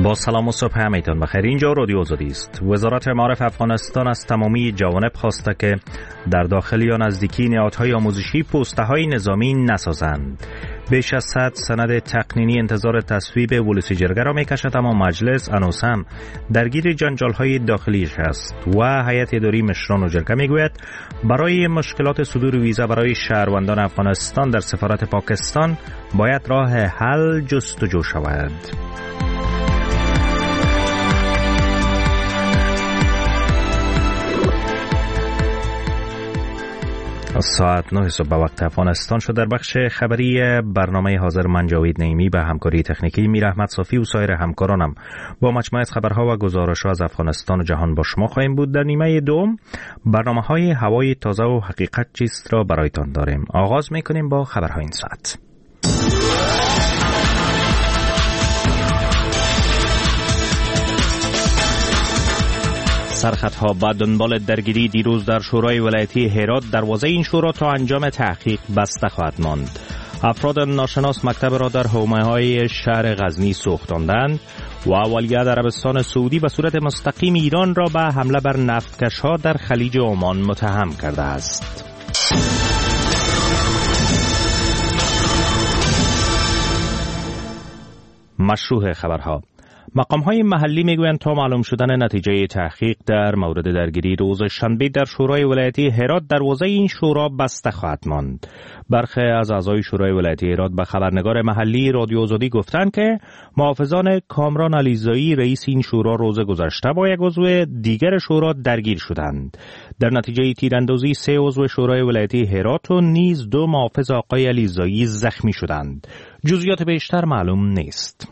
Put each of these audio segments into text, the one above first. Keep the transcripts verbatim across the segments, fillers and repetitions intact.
با سلام و صبح همیتان بخیر. اینجا رادیو آزادی است. وزارت معارف افغانستان از تمامی جوانب خواسته که در داخل یا نزدیکی نهادهای آموزشی پوسته‌های نظامی نسازند. بیش از صد سند تقنینی انتظار تصویب ولسی جرگه را میکشد، اما مجلس هنوز هم درگیر جنجال‌های داخلیش است و هیئت اداری مشران و جرگه میگوید برای مشکلات صدور ویزا برای شهروندان افغانستان در سفارت پاکستان باید راه حل جستجو شود. ساعت نه صبح به وقت افغانستان شد. در بخش خبری برنامه حاضر من جاوید نعیمی به همکاری تکنیکی میر احمد صافی و سایر همکارانم با مجموعه خبرها و گزارش‌ها از افغانستان و جهان با شما خواهیم بود. در نیمه دوم برنامه‌های هوای تازه و حقیقت چیست را برایتان داریم. آغاز می‌کنیم با خبرهای این ساعت. سرخطها با دنبال درگیری دیروز در شورای ولایتی هرات، دروازه این شورا تا انجام تحقیق بسته خواهد ماند. افراد ناشناس مکتب را در حومه‌های شهر غزنی سوختاندند و ولیعهد عربستان سعودی به صورت مستقیم ایران را به حمله بر نفتکش‌ها در خلیج عمان متهم کرده است. مشروع خبرها. مقام‌های محلی میگویند تا معلوم شدن نتیجه تحقیق در مورد درگیری روز شنبه در شورای ولایتی هرات، دروازه این شورا بسته خواهد ماند. برخی از اعضای شورای ولایتی هرات به خبرنگار محلی رادیو آزادی گفتند که محافظان کامران علیزایی رئیس این شورا روز گذشته با یک عضو دیگر شورا درگیر شدند. در نتیجه تیراندازی سه عضو شورای ولایتی هرات و نیز دو محافظ آقای علیزایی زخمی شدند. جزئیات بیشتر معلوم نیست.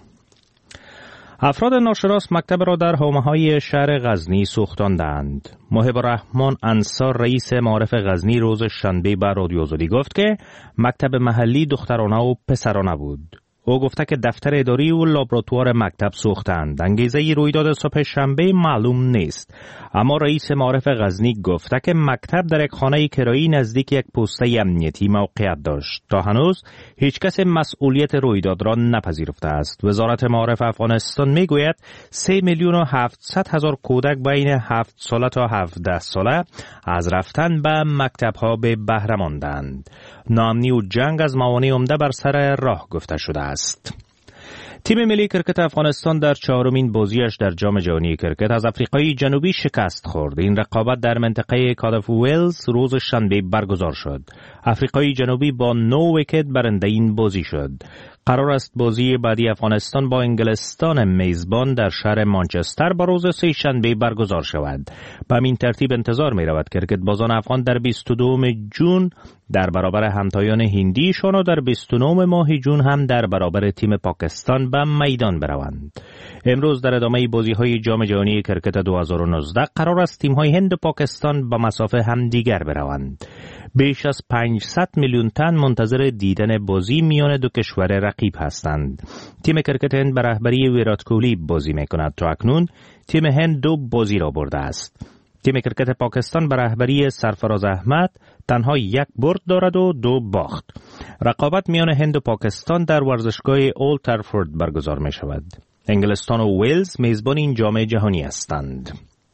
افراد ناشناس مکتب را در حومه‌های شهر غزنی سوختاندند. محب الرحمن انصار رئیس معارف غزنی روز شنبه به رادیو آزادی گفت که مکتب محلی دخترانه و پسرانه بود. او گفته که دفتر اداری و لابراتوار مکتب سوختند. انگیزه رویداد صبح شنبه معلوم نیست، اما رئیس معارف غزنی گفته که مکتب در یک خانه کرایی نزدیک یک پوسته امنیتی موقعیت داشت. تا هنوز هیچ کس مسئولیت رویداد را نپذیرفته است. وزارت معارف افغانستان میگوید سه میلیون و هفتصد هزار کودک بین هفت ساله تا هفده ساله از رفتن به مکتب ها به بهره ماندند. ناامنی و جنگ از موانع عمده بر سر راه گفته شده است. تیم ملی کرکت افغانستان در چهارمین بازیش در جام جهانی کرکت از آفریقای جنوبی شکست خورد. این رقابت در منطقه کاردیف ولز روز شنبه برگزار شد. آفریقای جنوبی با نه ویکت برنده این بازی شد. قرار است بازی بعدی افغانستان با انگلستان میزبان در شهر مانچستر با روز سه شنبه برگزار شود. به همین ترتیب انتظار می رود کرکتبازان افغان در بیست و دوم ژوئن در برابر همتایان هندیشان و در بیست و نهم ماه ژوئن هم در برابر تیم پاکستان به میدان بروند. امروز در ادامه بازی‌های جام جهانی کرکت دو هزار و نوزده قرار است تیم‌های هند و پاکستان به مسافه همدیگر بروند. بیش از پانصد میلیون تن منتظر دیدن بازی میان دو کشور رقیب هستند. تیم کرکت هند به رهبری ویرات کوهلی بازی می‌کند. تا اکنون تیم هند دو بازی را برده است. تیم کرکت پاکستان به رهبری سرفراز احمد تنها یک برد دارد و دو باخت. رقابت میان هند و پاکستان در ورزشگاه اولد ترافورد برگزار می شود. انگلستان و ویلز میزبان این جام جهانی هستند.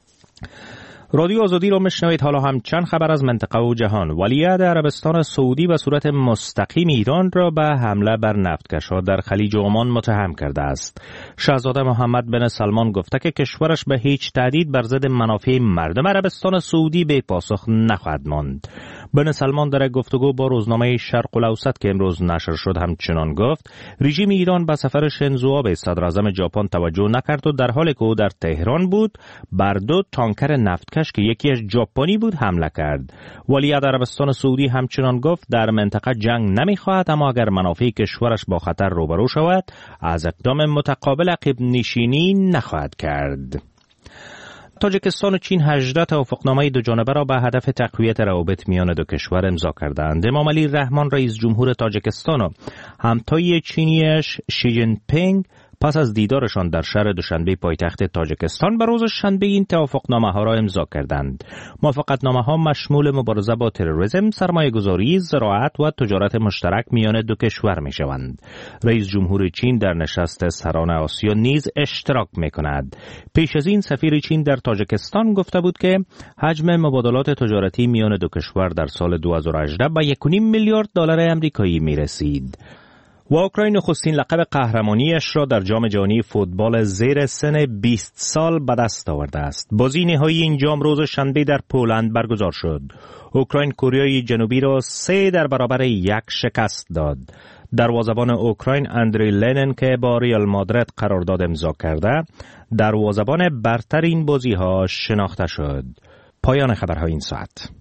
رادیو آزادی را میشنوید. حالا هم چند خبر از منطقه و جهان. ولیعهد عربستان سعودی به صورت مستقیم ایران را به حمله بر نفتکش‌ها در خلیج عمان متهم کرده است. شاهزاده محمد بن سلمان گفته که کشورش به هیچ تهدید بر ضد منافع مردم عربستان سعودی به پاسخ نخواهد ماند. بن سلمان در گفتگو با روزنامه شرق الاوسط که امروز نشر شد همچنان گفت رژیم ایران به سفر شینزو آبه صدر اعظم ژاپن توجه نکرد و در حالی که او در تهران بود بر دو تانکر نفتکش که یکیش ژاپنی بود حمله کرد. ولیعهد عربستان سعودی همچنان گفت در منطقه جنگ نمیخواهد، اما اگر منافع کشورش با خطر روبرو شود از اقدام متقابل عقب نشینی نخواهد کرد. تاجیکستان و چین هجده توافقنامه دو جانبه را به هدف تقویت روابط میان دو کشور امضا کردند. امام علی رحمان رئیس جمهور تاجیکستان و همتای چینیش شی جین پینگ پس از دیدارشان در شهر دوشنبه پایتخت تاجیکستان به روز شنبه این توافقنامه ها را امضا کردند. موافقتنامه ها مشمول مبارزه با تروریسم، سرمایه‌گذاری، زراعت و تجارت مشترک میان دو کشور می شوند. رئیس جمهور چین در نشست سران آسیا نیز اشتراک می کند. پیش از این سفیر چین در تاجیکستان گفته بود که حجم مبادلات تجارتی میان دو کشور در سال دو هزار و هجده به یک و نیم میلیارد دلار آمریکایی می رسید. و اوکراین نخستین لقب قهرمانیش را در جام جهانی فوتبال زیر سن بیست سال به دست آورده است. بازی نهایی این جام روز شنبه در پولند برگزار شد. اوکراین کره جنوبی را سه در برابر یک شکست داد. دروازه‌بان اوکراین اندری لنن که با ریال مادرید قرارداد امضا کرده، دروازه‌بان برتر این بازی‌ها شناخته شد. پایان خبرهای این ساعت.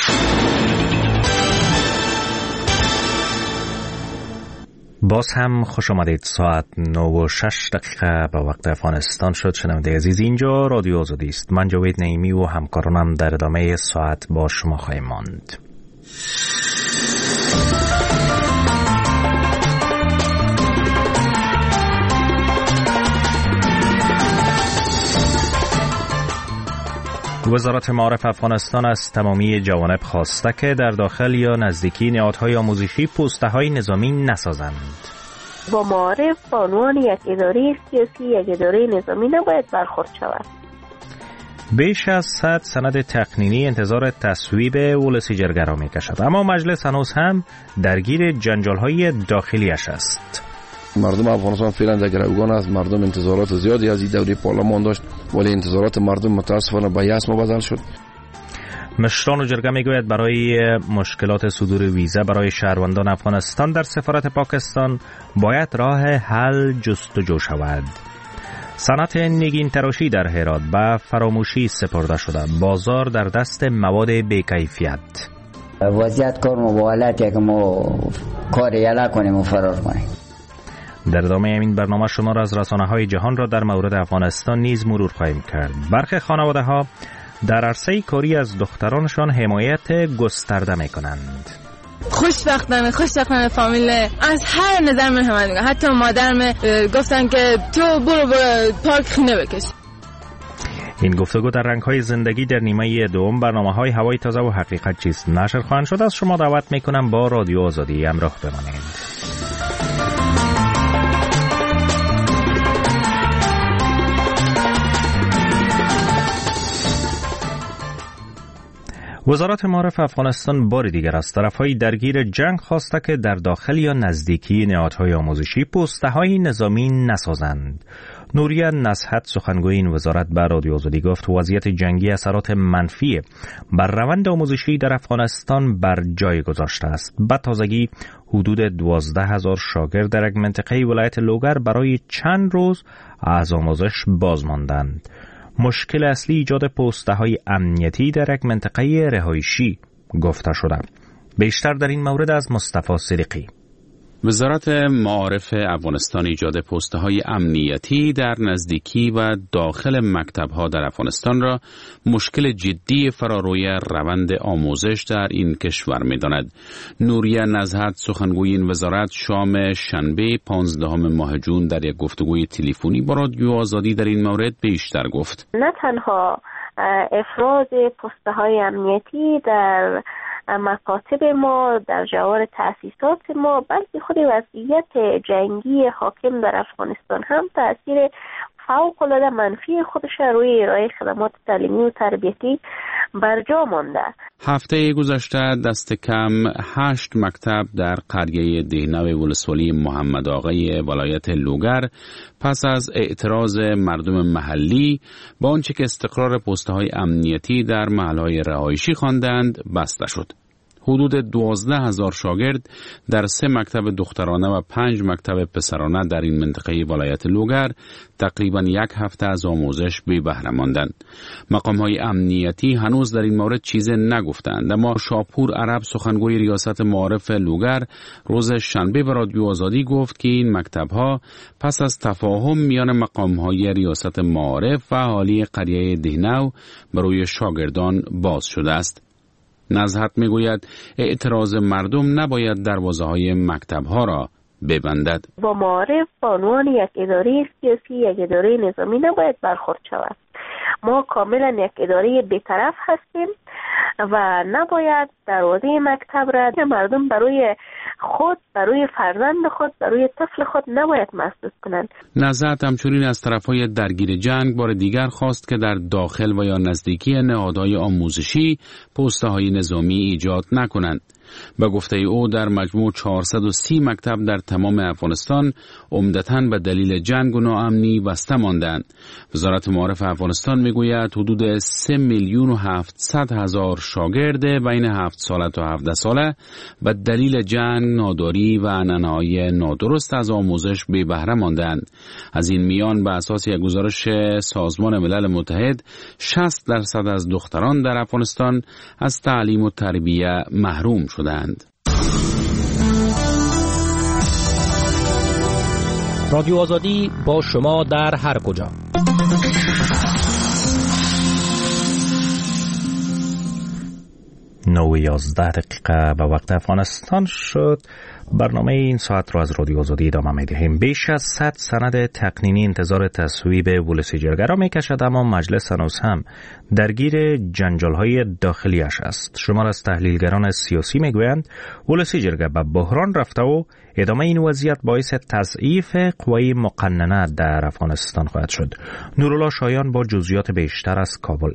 باز هم خوش آمدید. ساعت نه و شش دقیقه به وقت افغانستان شد. شنونده عزیز، اینجا رادیو آزادی است. من جاوید نعیمی و همکارانم در ادامه ساعت با شما خواهیم ماند. وزارت معارف افغانستان از تمامی جوانب خواسته که در داخل یا نزدیکی نهادهای آموزشی پوسته‌های نظامی نسازند. با معارف به عنوان یک اداره سیاسی، یک اداره نظامی نباید برخورد شود. بیش از صد سند تقنینی انتظار تصویب ولسی جرگرا می کشد، اما مجلس هنوز هم درگیر جنجال‌های داخلیش است. مردم افغانستان فعلا در گروگان است. مردم انتظارات زیادی از این دوره پارلمان داشت، ولی انتظارات مردم متاسفانه به یأس مبدل شد. مشران و جرگه میگوید برای مشکلات صدور ویزا برای شهروندان افغانستان در سفارت پاکستان باید راه حل جستجو شود. صنعت نگین تراشی در هرات به فراموشی سپرده شده. بازار در دست مواد بی‌کیفیت. وضعیت کار مبالغه که ما کار یلا کنیم و فرار کنیم. در ادامه این برنامه شما را از رسانه‌های جهان را در مورد افغانستان نیز مرور خواهیم کرد. برخی خانواده‌ها در عرصه کاری از دخترانشان حمایت گسترده می‌کنند. خوشبختانه خوشبختانه فامیل از هر نظر من حمایت می‌کنه. حتی مادرم گفتن که تو برو برو پارک خینه بکش. این گفتگو در رنگ‌های زندگی در نیمه دوم برنامه‌های هوای تازه و حقیقت چیست نشر خواهند شد. از شما دعوت می‌کنم با رادیو آزادی همراه بمانید. وزارت معارف افغانستان بار دیگر از طرفهای درگیر جنگ خواسته که در داخل یا نزدیکی نهادهای آموزشی پوسته‌های نظامی نسازند. نوریه نصحت سخنگوی این وزارت به رادیو آزادی گفت وضعیت جنگی اثرات منفی بر روند آموزشی در افغانستان بر جای گذاشته است. به تازگی حدود دوازده هزار شاگرد در یک منطقه ولایت لوگر برای چند روز از آموزش باز ماندند. مشکل اصلی ایجاد پوسته‌های امنیتی در یک منطقه رهایشی گفته شده. بیشتر در این مورد از مصطفی صدیقی. وزارت معارف افغانستان ایجاد پست‌های امنیتی در نزدیکی و داخل مکتب‌ها در افغانستان را مشکل جدی فراروی روند آموزش در این کشور می‌داند. نوریه نزهت سخنگوی این وزارت شام شنبه پانزدهم ماه جون در یک گفتگوی تلفنی با رادیو آزادی در این مورد بیشتر گفت. نه تنها افراز پست‌های امنیتی در مکاتب ما در جوار تأسیسات ما، بلکه خود وضعیت جنگی حاکم در افغانستان هم تأثیر فوق‌العاده منفی خودش روی ارائه خدمات تعلیمی و تربیتی بر جا مانده. هفته گذشته دست کم هشت مکتب در قریه دهنو ولسوالی محمد آقای ولایت لوگر پس از اعتراض مردم محلی با آنچه که استقرار پست‌های امنیتی در محل‌های رهایشی خواندند بسته شد. حدود دوازده هزار شاگرد در سه مکتب دخترانه و پنج مکتب پسرانه در این منطقه ولایت لوگر تقریبا یک هفته از آموزش بی بهره ماندند. مقام‌های امنیتی هنوز در این مورد چیزی نگفتند، اما شاپور عرب سخنگوی ریاست معارف لوگر روز شنبه به رادیو آزادی گفت که این مکتب‌ها پس از تفاهم میان مقام‌های ریاست معارف و اهالی قریه دهنو برای شاگردان باز شده است. نزهت میگوید اعتراض مردم نباید دروازه‌های مکتب‌ها را ببندد. با معارف به عنوان یک اداره سیاسی، یک اداره نظامی نباید برخورد شود. ما کاملا یک اداره بی‌طرف هستیم و نباید دروازه مکتب را مردم برای خود، برای فرزند خود، برای طفل خود نباید مسدود کنند. نهضت همچنین از طرفهای درگیر جنگ بار دیگر خواست که در داخل و یا نزدیکی نهادهای آموزشی پست‌های نظامی ایجاد نکنند. به گفته او در مجموع چهارصد و سی مکتب در تمام افغانستان عمدتاً به دلیل جنگ و ناامنی بسته ماندند. وزارت معارف افغانستان میگوید حدود سه میلیون و هفتصد هزار شاگرد بین هفت ساله تا هفده ساله به دلیل جنگ، ناداری و عنعنه‌های نادرست از آموزش بی بهره ماندند. از این میان به اساس یک گزارش سازمان ملل متحد شصت درصد از دختران در افغانستان از تعلیم و تربیت محروم شدند. رادیو آزادی با شما در هر کجا. نه و یازده دقیقه به وقت افغانستان شد. برنامه این ساعت را از رادیو آزادی ادامه می‌دهیم. بیش از صد سند تقنینی انتظار تصویب ولسی جرگه را می‌کشد، اما مجلس هنوز هم درگیر جنجال‌های داخلیش است. شمار از تحلیلگران سیاسی می‌گویند ولسی جرگه به بحران رفته و ادامه این وضعیت باعث تضعیف قوای مقننه در افغانستان خواهد شد. نورالله شایان با جزئیات بیشتر از کابل.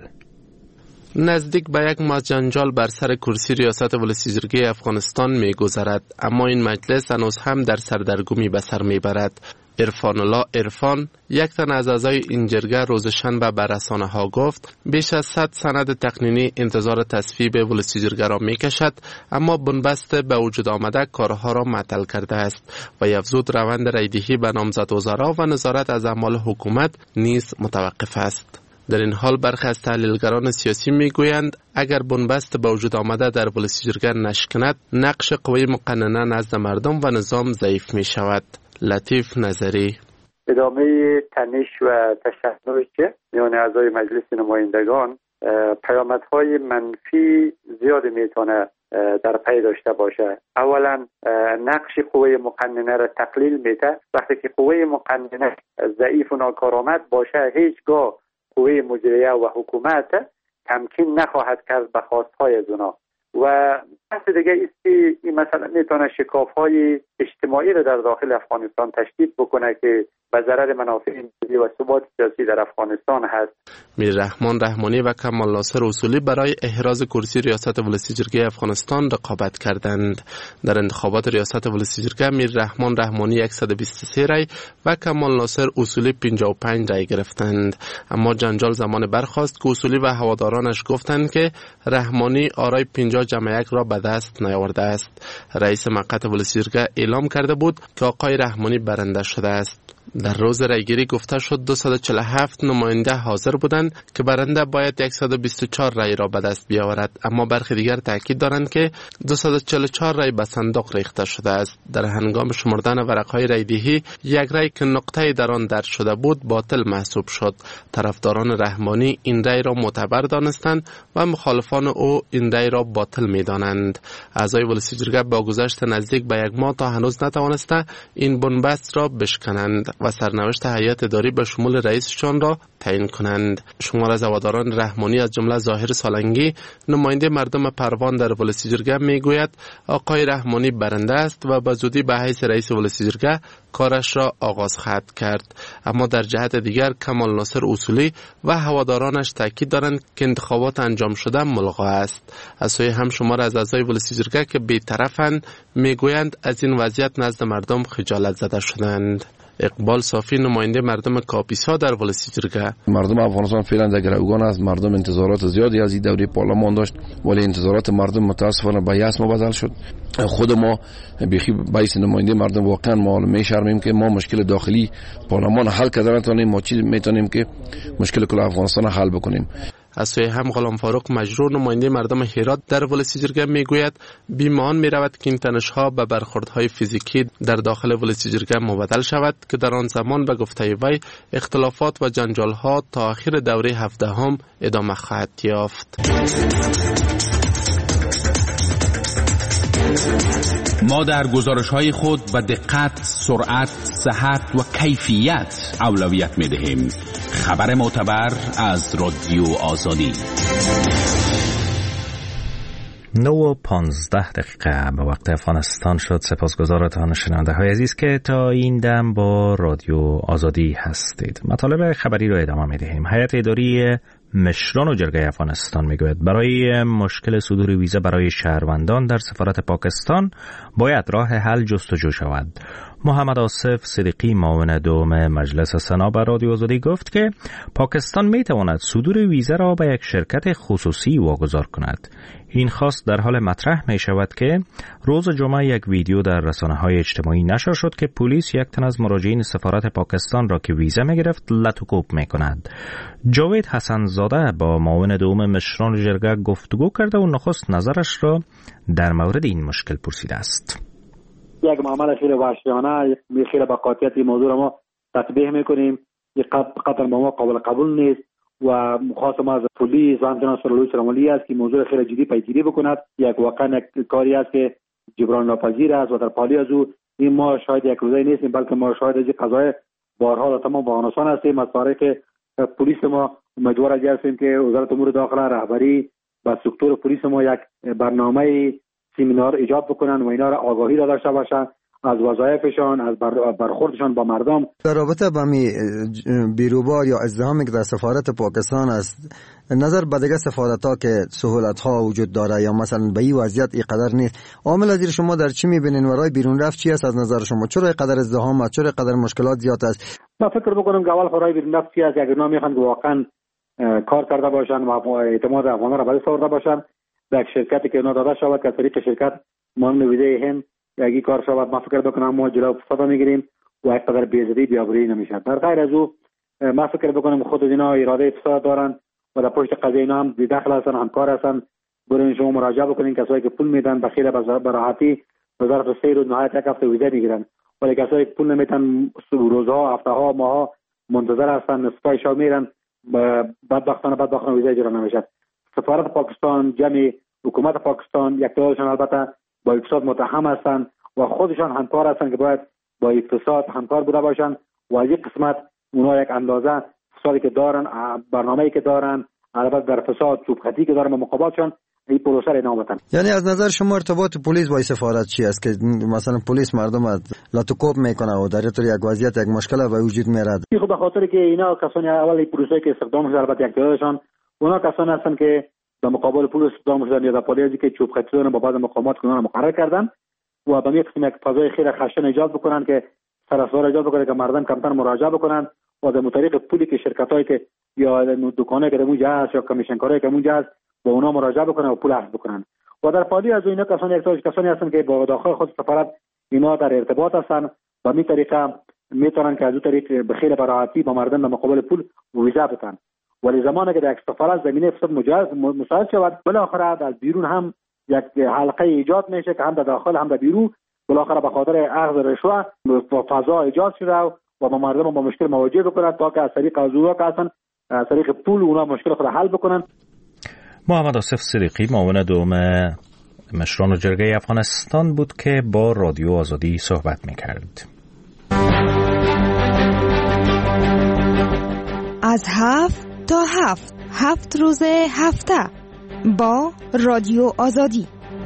نزدیک به یک ماه جنجال بر سر کرسی ریاست ولسی جرگه افغانستان می گذرد، اما این مجلس هنوز هم در سردرگمی به سر می برد. عرفان الله عرفان، یک تن از اعضای این جرگه، روز شنبه به رسانه ها گفت بیش از صد سند تقنینی انتظار تصویب ولسی جرگه را می کشد، اما بنبست به وجود آمده کارها را معطل کرده است و یفزود روند رایدهی به نامزد وزرا و نظارت از اعمال حکومت نیز متوقف است. در این حال برخی از تحلیلگران سیاسی میگویند اگر بنبست به وجود آمده در ولسی جرگه نشکند، نقش قوی مقننه نزد مردم و نظام ضعیف می شود. لطیف نظری: ادامه تنش و تشنج میان اعضای مجلس نمایندگان پیامدهای منفی زیاد میتونه در پی داشته باشه. اولا نقش قوه مقننه را تقلیل میده. وقتی که قوه مقننه ضعیف و ناکارآمد باشه، هیچگاه قوه مجریه و حکومت تمکین نخواهد کرد به خواستهای از اونا. و بحث دیگه است که این مثلا میتونه شکاف‌های اجتماعی را در داخل افغانستان تشدید بکنه که به ضرر منافع ملی و ثبات سیاسی در افغانستان هست. میر رحمان رحمانی و کمال ناصر اصولی برای احراز کرسی ریاست ولسی جرگه افغانستان رقابت کردند. در انتخابات ریاست ولسی جرگه میر رحمان رحمانی صد و بیست و سه رای و کمال ناصر اصولی پنجاه و پنج رای گرفتند. اما جنجال زمان برخاست که اصولی و هوادارانش گفتند که رحمانی آرای پنجاه جمع یک را به دست نیاورده است. رئیس مقعد ولسی جرگه اعلام کرده بود که آقای رحمانی برنده شده است. در روز رایگیری گفته شد دویست و چهل و هفت نماینده حاضر بودند که برنده باید صد و بیست و چهار رای را به دست بیاورد، اما برخی دیگر تاکید دارند که دویست و چهل و چهار رای به صندوق ریخته شده است. در هنگام شمردن ورقهای رایدهی یک رای که نقطه در آن درج شده بود باطل محسوب شد. طرفداران رحمانی این رای را معتبر دانستند و مخالفان او این رای را باطل می‌دانند. اعضای ولسی جرگه با گذشت نزدیک به یک ماه تا هنوز نتوانسته این بنبست را بشکنند و سرنوشت هیئت اداری به شمول رئیسشان را تعیین کنند. شمار از هواداران رحمانی از جمله ظاهر سالنگی، نماینده مردم پروان در ولسی جرگه میگوید آقای رحمانی برنده است و به زودی به حیث رئیس ولسی جرگه کارش را آغاز خواهد کرد. اما در جهت دیگر کمال ناصر اصولی و هوادارانش تاکید دارند که انتخابات انجام شده ملغا است. از سوی هم شمار از اعضای ولسی جرگه که بی‌طرفند میگویند از این وضعیت نزد مردم خجالت زده شدند. اقبال صافی، نماینده مردم کاپیسا در ولسی جرگه: مردم افغانستان فعلا در گروگان است. مردم انتظارات زیادی از این دوره پارلمان داشت، ولی انتظارات مردم متاسفانه به یأس مبدل شد. خود ما بیخی باعث نماینده مردم واقعا ما میشرمیم که ما مشکل داخلی پارلمان حل کردن نتونیم، ما چی میتونیم که مشکل کل افغانستان حل بکنیم. از سوی هم غلام فاروق مجرور، نماینده مردم هرات در ولسی جرگه میگوید بیمان میرود که این تنش‌ها به برخوردهای فیزیکی در داخل ولسی جرگه مبدل شود که در آن زمان به گفته وی اختلافات و جنجال‌ها تا آخر دوره هفدهم ادامه خواهد یافت. ما در گزارش‌های خود به دقت، سرعت، صحت و کیفیت اولویت می‌دهیم. خبر معتبر از رادیو آزادی. نه و پانزده دقیقه به وقت افغانستان شد. سپاسگزارتان شنونده های عزیز که تا این دم با رادیو آزادی هستید. مطالب خبری رو ادامه میدهیم. هیئت اداری مشران و جرگه افغانستان میگوید برای مشکل صدور ویزا برای شهروندان در سفارت پاکستان باید راه حل جستجو شود. محمد آصف صدیقی معاون دوم مجلس سنا به رادیو آزادی گفت که پاکستان میتواند صدور ویزا را به یک شرکت خصوصی واگذار کند. این خواست در حال مطرح می شود که روز جمعه یک ویدیو در رسانه‌های اجتماعی نشر شد که پلیس یک تن از مراجعین سفارت پاکستان را که ویزا می گرفت لط و کوب می کند. جاوید حسن زاده با معاون دوم مشران جرگه گفتگو کرده و نخست نظرش را در مورد این مشکل پرسیده است. یک معامله خیلی وحشیانه، خیلی با قاطعیت این موضوع ما تطبیق میکنیم. این قطعا با ما قابل قبول نیست و مخواست ما از پلیس و همچنان سرالوی سرمالی است که موضوع خیلی جدی پیگیری بکند. یک واقعا یک کاری است که جبران ناپذیر است و در پالی از او این ما شاید یک روزه نیستیم، بلکه ما شاید از قضای بارها در تمام افغانستان هستیم. از طریق پلیس ما امیدوار هستیم که وزارت امور داخله رهبری و سکتور پلیس ما یک برنامه سیمینار ایجاد بکنن و اینا را آگاهی را داشته باشن از وظایفشان، از برخوردشان با مردم. در رابطه با می بیروبار یا ازدحامی که در سفارت پاکستان است، نظر به دیگه سفارت ها که سهولت ها وجود داره یا مثلا به این وضعیت اینقدر نیست، عامل از شما در چی میبینین؟ ورای بیرون رفت چی است از نظر شما؟ چرا اینقدر ازدحام است؟ چرا اینقدر مشکلات زیاد است؟ من فکر میکنم که اول خورای بیرون رفت چی است؟ اگر اونا میخوان که واقعا کار کرده باشن و اعتماد افغانا را بالا آورده باشن، یک شرکتی که اونا داده شود که طریق شرکت مانند ویزای هند یکی کار شود، من فکر بکنم ما جلو فساد میگیریم و یک قدر بی‌عزتی بیابری نمیشه. در غیر از او من فکر بکنم خود اینا اراده فساد دارن و در پشت قضیه اینا هم داخل هستن، همکار هستن. برین شما مراجعه بکنین کسایی که پول میدن بخیل به راحتی وزارت سه روز نهایت یک هفته ویزا میگیرن، ولی کسایی که پول نمیدن روزها، هفته ها، ماها منتظر هستن، سپایشا میرن، بدبختانه بدبختانه ویزا اجرا نمیشه. سفارت پاکستان، جمعی حکومت پاکستان یک تعدادشان البته با اقتصاد متهم هستند و خودشان همکار هستند که باید با اقتصاد همکار بوده باشند و از یک قسمت اونا یک اندازه فسادی که دارن، برنامه‌ای که دارن، البته در فساد چوبخطی که دارن با مقابلشان این پروسه را ادامه بدن. یعنی از نظر شما ارتباط پلیس با سفارت چی است که مثلا پلیس مردم لاتوکوب میکنه و در طور یک وضعیت یک مشکل به وجود میاد؟ خب به خاطر که اینا کسانی اول این پروسه که استخدام شده، البته یک تعدادشان اونا کسانی هستند که در مقابل پلیس استخدام شدن یا در پالیزی که چوب خطی دارن با بعض مقامات که اونا مقرر کردن و به یک قسم یک فضای خیلی خشن ایجاد بکنن که سراسر ایجاد بکنه که مردم کمتر مراجعه بکنن و در طریق پولی که شرکتایی که یا دکانایی که در اونجا هست یا کمیشن کارایی که اونجا هست با اونا مراجعه بکنن و پول اخذ بکنن و در پالی از اینا کسانی یک کسانی هستن که با داخل خود سفارت اینا در ارتباط هستن و می طریقه میتونن که از اون طریق به خیلی براحتی با مردم در مقابل پول ویزا بدن. ولی زمانی که در سفارت زمینه فساد مساعد شود، بالاخره در بیرون هم یک حلقه ایجاد میشه که هم در داخل هم در بیرون بالاخره به خاطر اخذ رشوه فضا ایجاد شده و با مردم با مشکل مواجه بکنند تا که از طریق حضور که هستن از طریق پول اونا مشکل خود حل بکنن. محمد آصف صدیقی معاون دوم مشران و جرگه افغانستان بود که با رادیو آزادی صحبت میکرد. از هفت تا هفت هفت روز هفته با رادیو آزادی.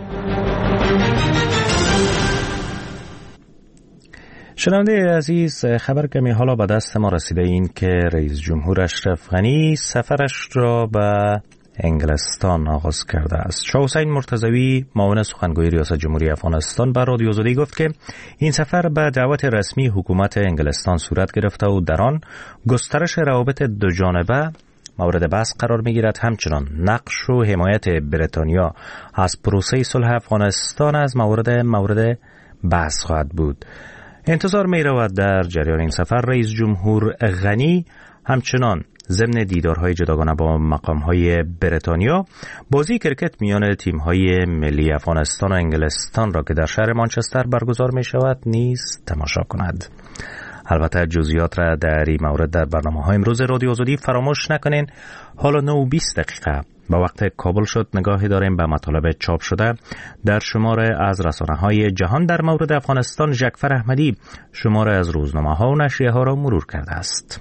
شنونده عزیز، خبر کمی حالا به دست ما رسیده این که رئیس جمهور اشرف غنی سفرش را به انگلستان آغاز کرده است. شاه حسین مرتضوی معاون سخنگوی ریاست جمهوری افغانستان به رادیو آزادی گفت که این سفر به دعوت رسمی حکومت انگلستان صورت گرفته و در آن گسترش روابط دو جانبه مورد بحث قرار می‌گیرد. همچنان نقش و حمایت بریتانیا از پروسه صلح افغانستان از مورد مورد بحث خواهد بود. انتظار می‌رود در جریان این سفر رئیس جمهور غنی همچنان ضمن دیدارهای جداگانه با مقام‌های بریتانیا بازی کرکت میان تیم‌های ملی افغانستان و انگلستان را که در شهر مانچستر برگزار می‌شود نیز تماشا کند. البته جزئیات را در این مورد در برنامه‌های امروز رادیو آزادی فراموش نکنین. حالا نه و بیست دقیقه با وقت کابل شد نگاهی داریم به مطالب چاپ شده در شماره از رسانه‌های جهان در مورد افغانستان. ژکفر احمدی شماره از روزنامه‌ها و نشریه‌ها را مرور کرده است.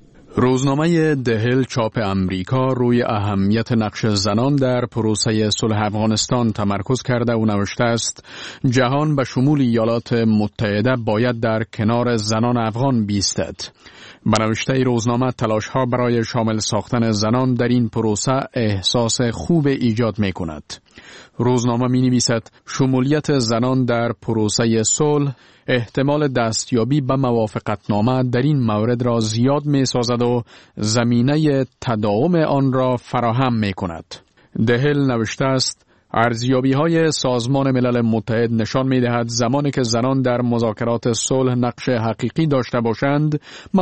روزنامه دهل چاپ امریکا روی اهمیت نقش زنان در پروسه صلح افغانستان تمرکز کرده و نوشته است جهان به شمول ایالات متحده باید در کنار زنان افغان بیستد. به نوشته روزنامه تلاش‌ها برای شامل ساختن زنان در این پروسه احساس خوب ایجاد می کند. روزنامه می نویسد شمولیت زنان در پروسه صلح احتمال دستیابی به موافقتنامه در این مورد را زیاد می سازد و زمینه تداوم آن را فراهم می کند. دهل نوشته است ارزیابی های سازمان ملل متحد نشان می دهد زمانی که زنان در مذاکرات صلح نقش حقیقی داشته باشند،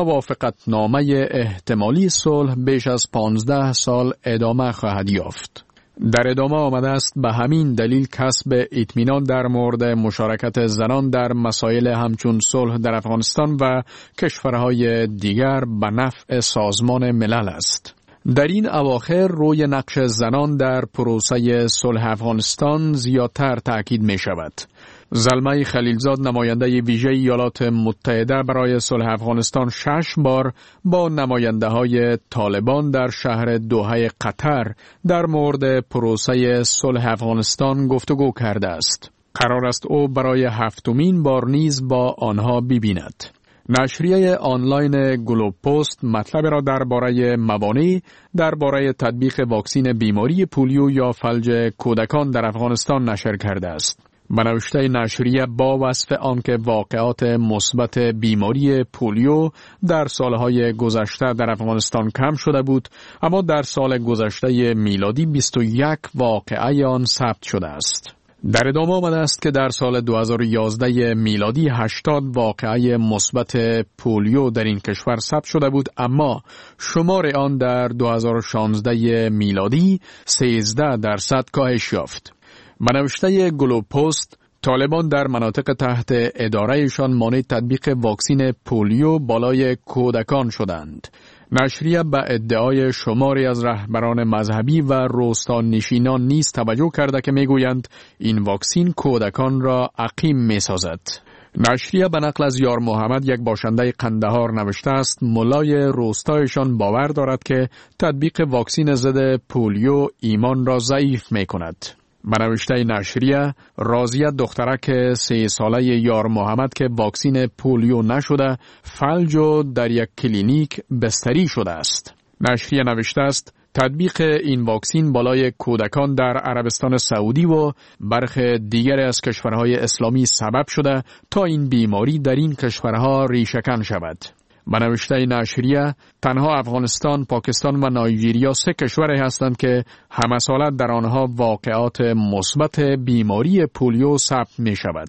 موافقتنامه احتمالی صلح بیش از پانزده سال ادامه خواهد یافت. در ادامه آمده است به همین دلیل کسب اطمینان در مورد مشارکت زنان در مسائل همچون صلح در افغانستان و کشورهای دیگر به نفع سازمان ملل است. در این اواخر روی نقش زنان در پروسه صلح افغانستان زیادتر تأکید می شود. زلمه خلیلزاد نماینده ویژه ایالات متحده برای صلح افغانستان شش بار با نماینده های طالبان در شهر دوحه قطر در مورد پروسه صلح افغانستان گفتگو کرده است. قرار است او برای هفتمین بار نیز با آنها ببیند. نشریه آنلاین گلوب پست مطلب را درباره موانع درباره تطبیق واکسن بیماری پولیو یا فلج کودکان در افغانستان نشر کرده است. به نوشته نشریه با وصف آنکه واقعات مثبت بیماری پولیو در سالهای گذشته در افغانستان کم شده بود، اما در سال گذشته میلادی بیست و یک واقعه آن ثبت شده است. در ادامه آمده است که در سال دو هزار و یازده میلادی هشتاد واقعه مثبت پولیو در این کشور ثبت شده بود، اما شمار آن در دو هزار و شانزده میلادی سیزده درصد کاهش یافت. به نوشته گلوب پست طالبان در مناطق تحت ادارهشان مانع تطبیق واکسن پولیو بالای کودکان شدند. نشریه به ادعای شماری از رهبران مذهبی و روستانشینان نیز توجه کرده که میگویند این واکسن کودکان را عقیم میسازد. نشریه به نقل از یار محمد یک باشنده قندهار نوشته است ملای روستایشان باور دارد که تطبیق واکسن ضد پولیو ایمان را ضعیف میکند. به نوشته نشریه راضیه دخترک سه ساله یار محمد که واکسن پولیو نشده فلج و در یک کلینیک بستری شده است. نشریه نوشته است تطبیق این واکسن بالای کودکان در عربستان سعودی و برخی دیگر از کشورهای اسلامی سبب شده تا این بیماری در این کشورها ریشه‌کن شود. به نوشته نشریه تنها افغانستان، پاکستان و نایجریا سه کشوری هستند که همه ساله در آنها واقعات مثبت بیماری پولیو ثبت می شود.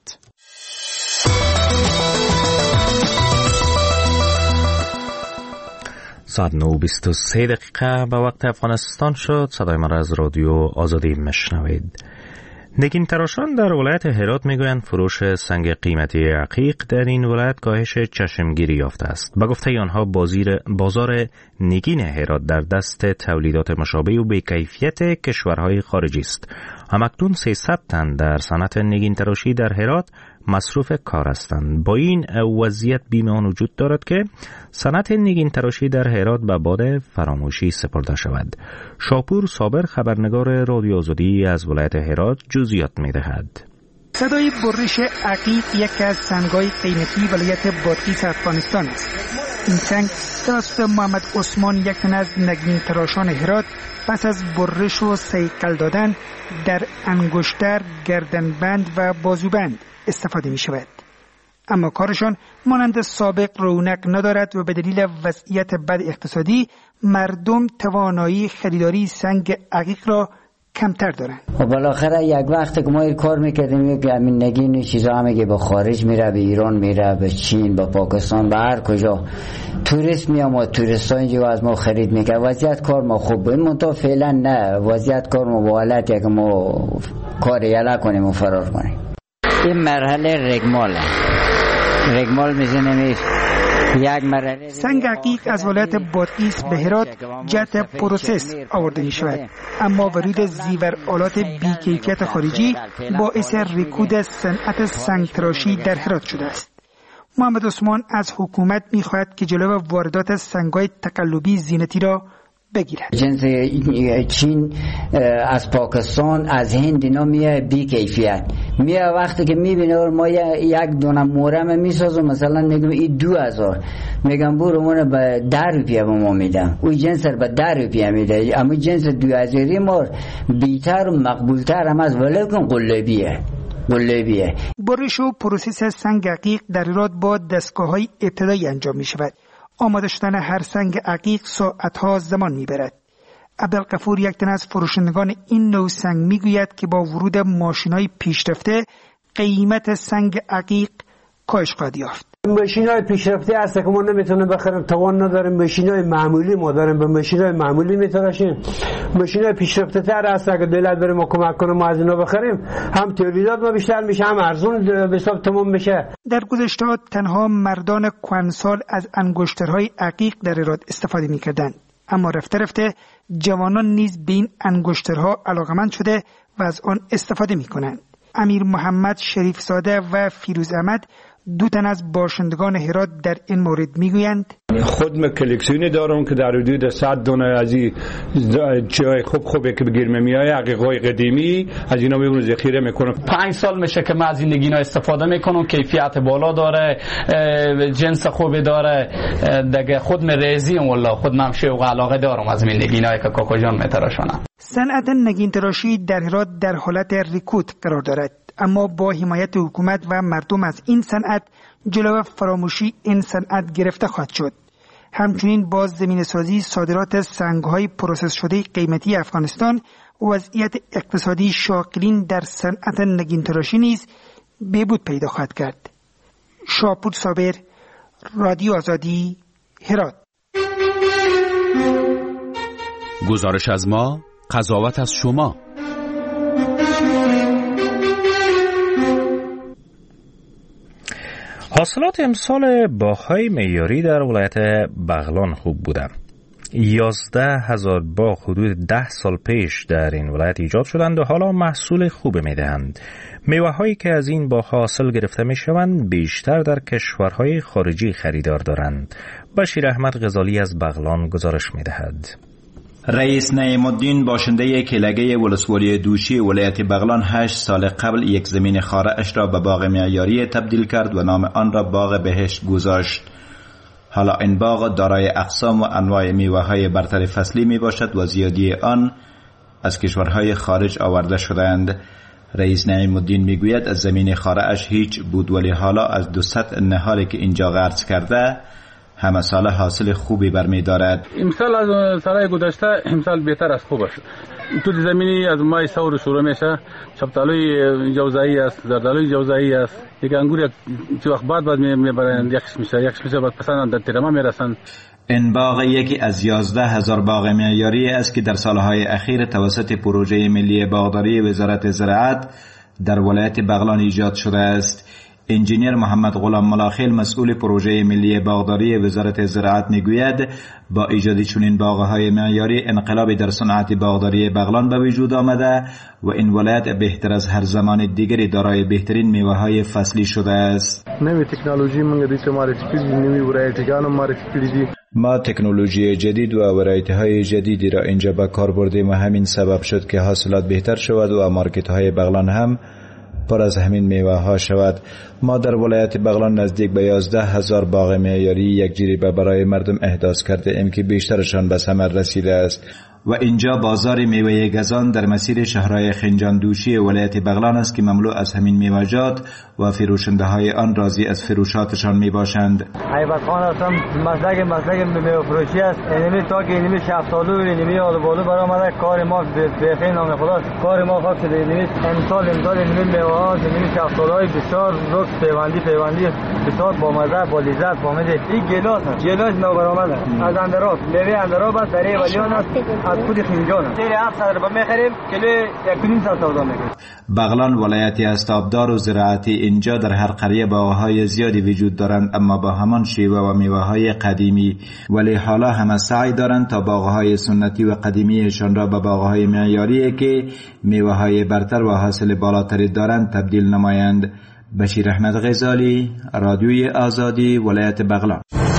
ساعت نه و بیست و سه دقیقه به وقت افغانستان شد. صدای ما را از رادیو آزادی میشنوید. نگین تراشان در ولایت هرات میگویند فروش سنگ قیمتی عقیق در این ولایت کاهش چشمگیری یافته است. به گفته آنها بازار نگین هرات در دست تولیدات مشابه و بی‌کیفیت کشورهای خارجی است. همکنون سیصد تن در صنعت نگین تراشی در هرات مصروف کار هستند. با این وضعیت بیمه وجود دارد که صنعت نگین تراشی در هرات به باد فراموشی سپرده شود. شاپور صابر خبرنگار رادیو آزادی از ولایت هرات جزئیات می‌دهد. صدای برش عقیق یکی از سنگ‌های قیمتی ولایت بادغیس افغانستان است. این سنگ توسط محمد عثمان یک تن از نگین تراشان هرات پس از برش و صیقل دادن در انگشتر، گردنبند و بازوبند استفاده می شود. اما کارشان مانند سابق رونق ندارد و به دلیل وضعیت بد اقتصادی مردم توانایی خریداری سنگ عقیق را کمتر دارن. و بالاخره یک وقت که ما کار میکردیم که همین نگین چیزا همه که به خارج میره، به ایران میره، به چین، به پاکستان، به هر کجا توریست میام و توریست ها اینجا از ما خرید میکنه. وضعیت کار ما خوب بود، منتها فعلا نه. وضعیت کار ما با حالتیه که ما کار یلا کنیم و فرار کنیم. این مرحله رگماله رگمال میزنیم سنگ عقیق از ولایت بادغیس به هرات جهت پروسس آورده می شود، اما ورود زیور آلات بی‌کیفیت خارجی باعث رکود صنعت سنگ تراشی در هرات شده است. محمد عثمان از حکومت می خواهد که جلو واردات سنگ‌های تقلبی زینتی را بگیرد. جنس چین از پاکستان از هند اینا میاد بی کیفیت میاد، وقتی که میبینه ما یک دونه مورم میسازم مثلا میگم این دو هزار، میگم برو من به ده روپیه به ما میدم، اون جنس به ده روپیه میده، اما جنس دو هزاری ما بیتر و مقبولتر هم از ولیکن قلبیه قلبیه. بریش و پروسس سنگ عقیق در ایراد با دستگاه‌های ابتدایی انجام می شود. آماده شدن هر سنگ عقیق ساعتها زمان میبرد. عبدالغفور یک تن از فروشندگان این نوع سنگ میگوید که با ورود ماشین‌های پیشرفته قیمت سنگ عقیق کاهش خواهد یافت. ماشین‌های پیشرفته هست که ما نمیتونیم بخریم، توان نداریم. ماشین‌های معمولی ما داریم، به ماشین‌های معمولی میتراشیم. ماشین‌های پیشرفته تر هست که دولت بره ما کمک کنه ما از اینا بخریم، هم تولیدات ما بیشتر میشه، هم ارزون به حساب تمام میشه. در گذشته تنها مردان کهنسال از انگشترهای عقیق در ایراد استفاده میکردند، اما رفته رفته جوانان نیز به این انگشترها علاقمند شده و از آن استفاده میکنند. امیر محمد شریف زاده و فیروز احمد دو تن از باشندگان هرات در این مورد میگویند خود من کلکسیونی دارم که در حدود صد دونه از این چای خوب خوبه که بگیر میای عقیقای قدیمی از اینا میبونم ذخیره میکنم. پنج سال میشه که من از این نگینا استفاده میکنم، کیفیت بالا داره، جنس خوبی داره، دیگه خود من ریزی ام والله خود من شوق و علاقه دارم از این نگینایی که کاکا جان میتراشونم. صنعت نگین تراشی در هرات در حالت رکود قرار دارد، اما با حمایت حکومت و مردم از این صنعت جلو فراموشی این صنعت گرفته خواهد شد. همچنین باز زمین سازی صادرات سنگ‌های پروسس شده قیمتی افغانستان و وضعیت اقتصادی شاغلین در صنعت نگین تراشی نیز بهبود پیدا خواهد کرد. شاپور صابر، رادیو آزادی، هرات. گزارش از ما، قضاوت از شما. حاصلات امسال باغ‌های معیاری در ولایت بغلان خوب بودند. یازده هزار باغ حدود ده سال پیش در این ولایت ایجاد شدند و حالا محصول خوب می‌دهند. میوه‌هایی که از این باغ‌ها حاصل گرفته می‌شوند بیشتر در کشورهای خارجی خریدار دارند. بشیر احمد غزالی از بغلان گزارش می‌دهد. رئیس نعیم الدین باشنده کلگه ولسوالی دوشی ولایت بغلان هشت سال قبل یک زمین خارعش را به باغ معیاری تبدیل کرد و نام آن را باغ بهشت گذاشت. حالا این باغ دارای اقسام و انواع میوه‌های برتر فصلی می باشد و زیادی آن از کشورهای خارج آورده شدند. رئیس نعیم الدین می گوید از زمین خارعش هیچ بود، ولی حالا از دوصد نهالی که اینجا غرس کرده همه سال حاصل خوبی برمی دارد. امسال از سالهای گذشته امسال بهتر از خوب است. تو زمینی از مای سور شروع میشه، شفتالوی جوزایی است، زردالوی جوزایی است، یک انگور یک وقت بعد بعد میبرند، یکش میشه یکش میشه بعد پسند در ترما میرسند. این باغ یکی از یازده هزار باغ معیاری است که در سالهای اخیر توسط پروژه ملی باغداری وزارت زراعت در ولایت بغلان ایجاد شده است. انجینیر محمد غلام ملاخیل مسئول پروژه ملی باغداری وزارت زراعت میگوید با ایجاد چنین باغ‌های معیاری انقلابی در صنعت باغداری بغلان به وجود آمده و این ولایت بهتر از هر زمان دیگری دارای بهترین میوه‌های فصلی شده است. نوی تکنولوژی منگه دیچه معرفی کردی، نوی ورایتی‌گان معرفی کردی. ما تکنولوژی جدید و ورایتی‌های جدیدی را اینجا به کار بردیم و همین سبب شد که حاصلات بهتر شود و مارکت‌های بغلان هم پر از همین میوه ها شود. ما در ولایت بغلان نزدیک به یازده هزار باغ معیاری یک جریبه برای مردم احداث کرده ایم که بیشترشان به ثمر رسیده است و اینجا بازار میوه گزان در مسیر شهرهای خنجان دوشی ولایت بغلان است که مملو از همین میوه‌جات و فروشنده های آن راضی از فروشاتشان می باشند. ایوب خان هستم، مسلک مسلک میوه فروشی است. اینمی تا که اینمی شفتالو و اینمی آلوبالو برآمده، کار ما به خیر نام خداست. کار ما خوب شده. اینمی امسال امسال اینمی میوه‌ها، اینمی شفتالوهای بسیار رک پیوندی پیوندی بسیار با مزه با لذت فهمیدید. این گلاس است، گلاس نابرآمد است، از اندراب میوه اندراب است، در ولیان است، از خود خنجان است. سیر هفت صد روپیه میخریم، کیلو یک و نیم صد سودا میکنیم. بغلان ولایتی است آبدار و زراعتی. اینجا در هر قریه باغ‌های زیادی وجود دارند، اما با همان شیوه و میوه‌های قدیمی، ولی حالا همه سعی دارند تا باغ‌های سنتی و قدیمیشان را به باغ‌های معیاری که میوه‌های برتر و حاصل بالاتری دارند تبدیل نمایند. بشیر احمد غزالی، رادیوی آزادی، ولایت بغلان.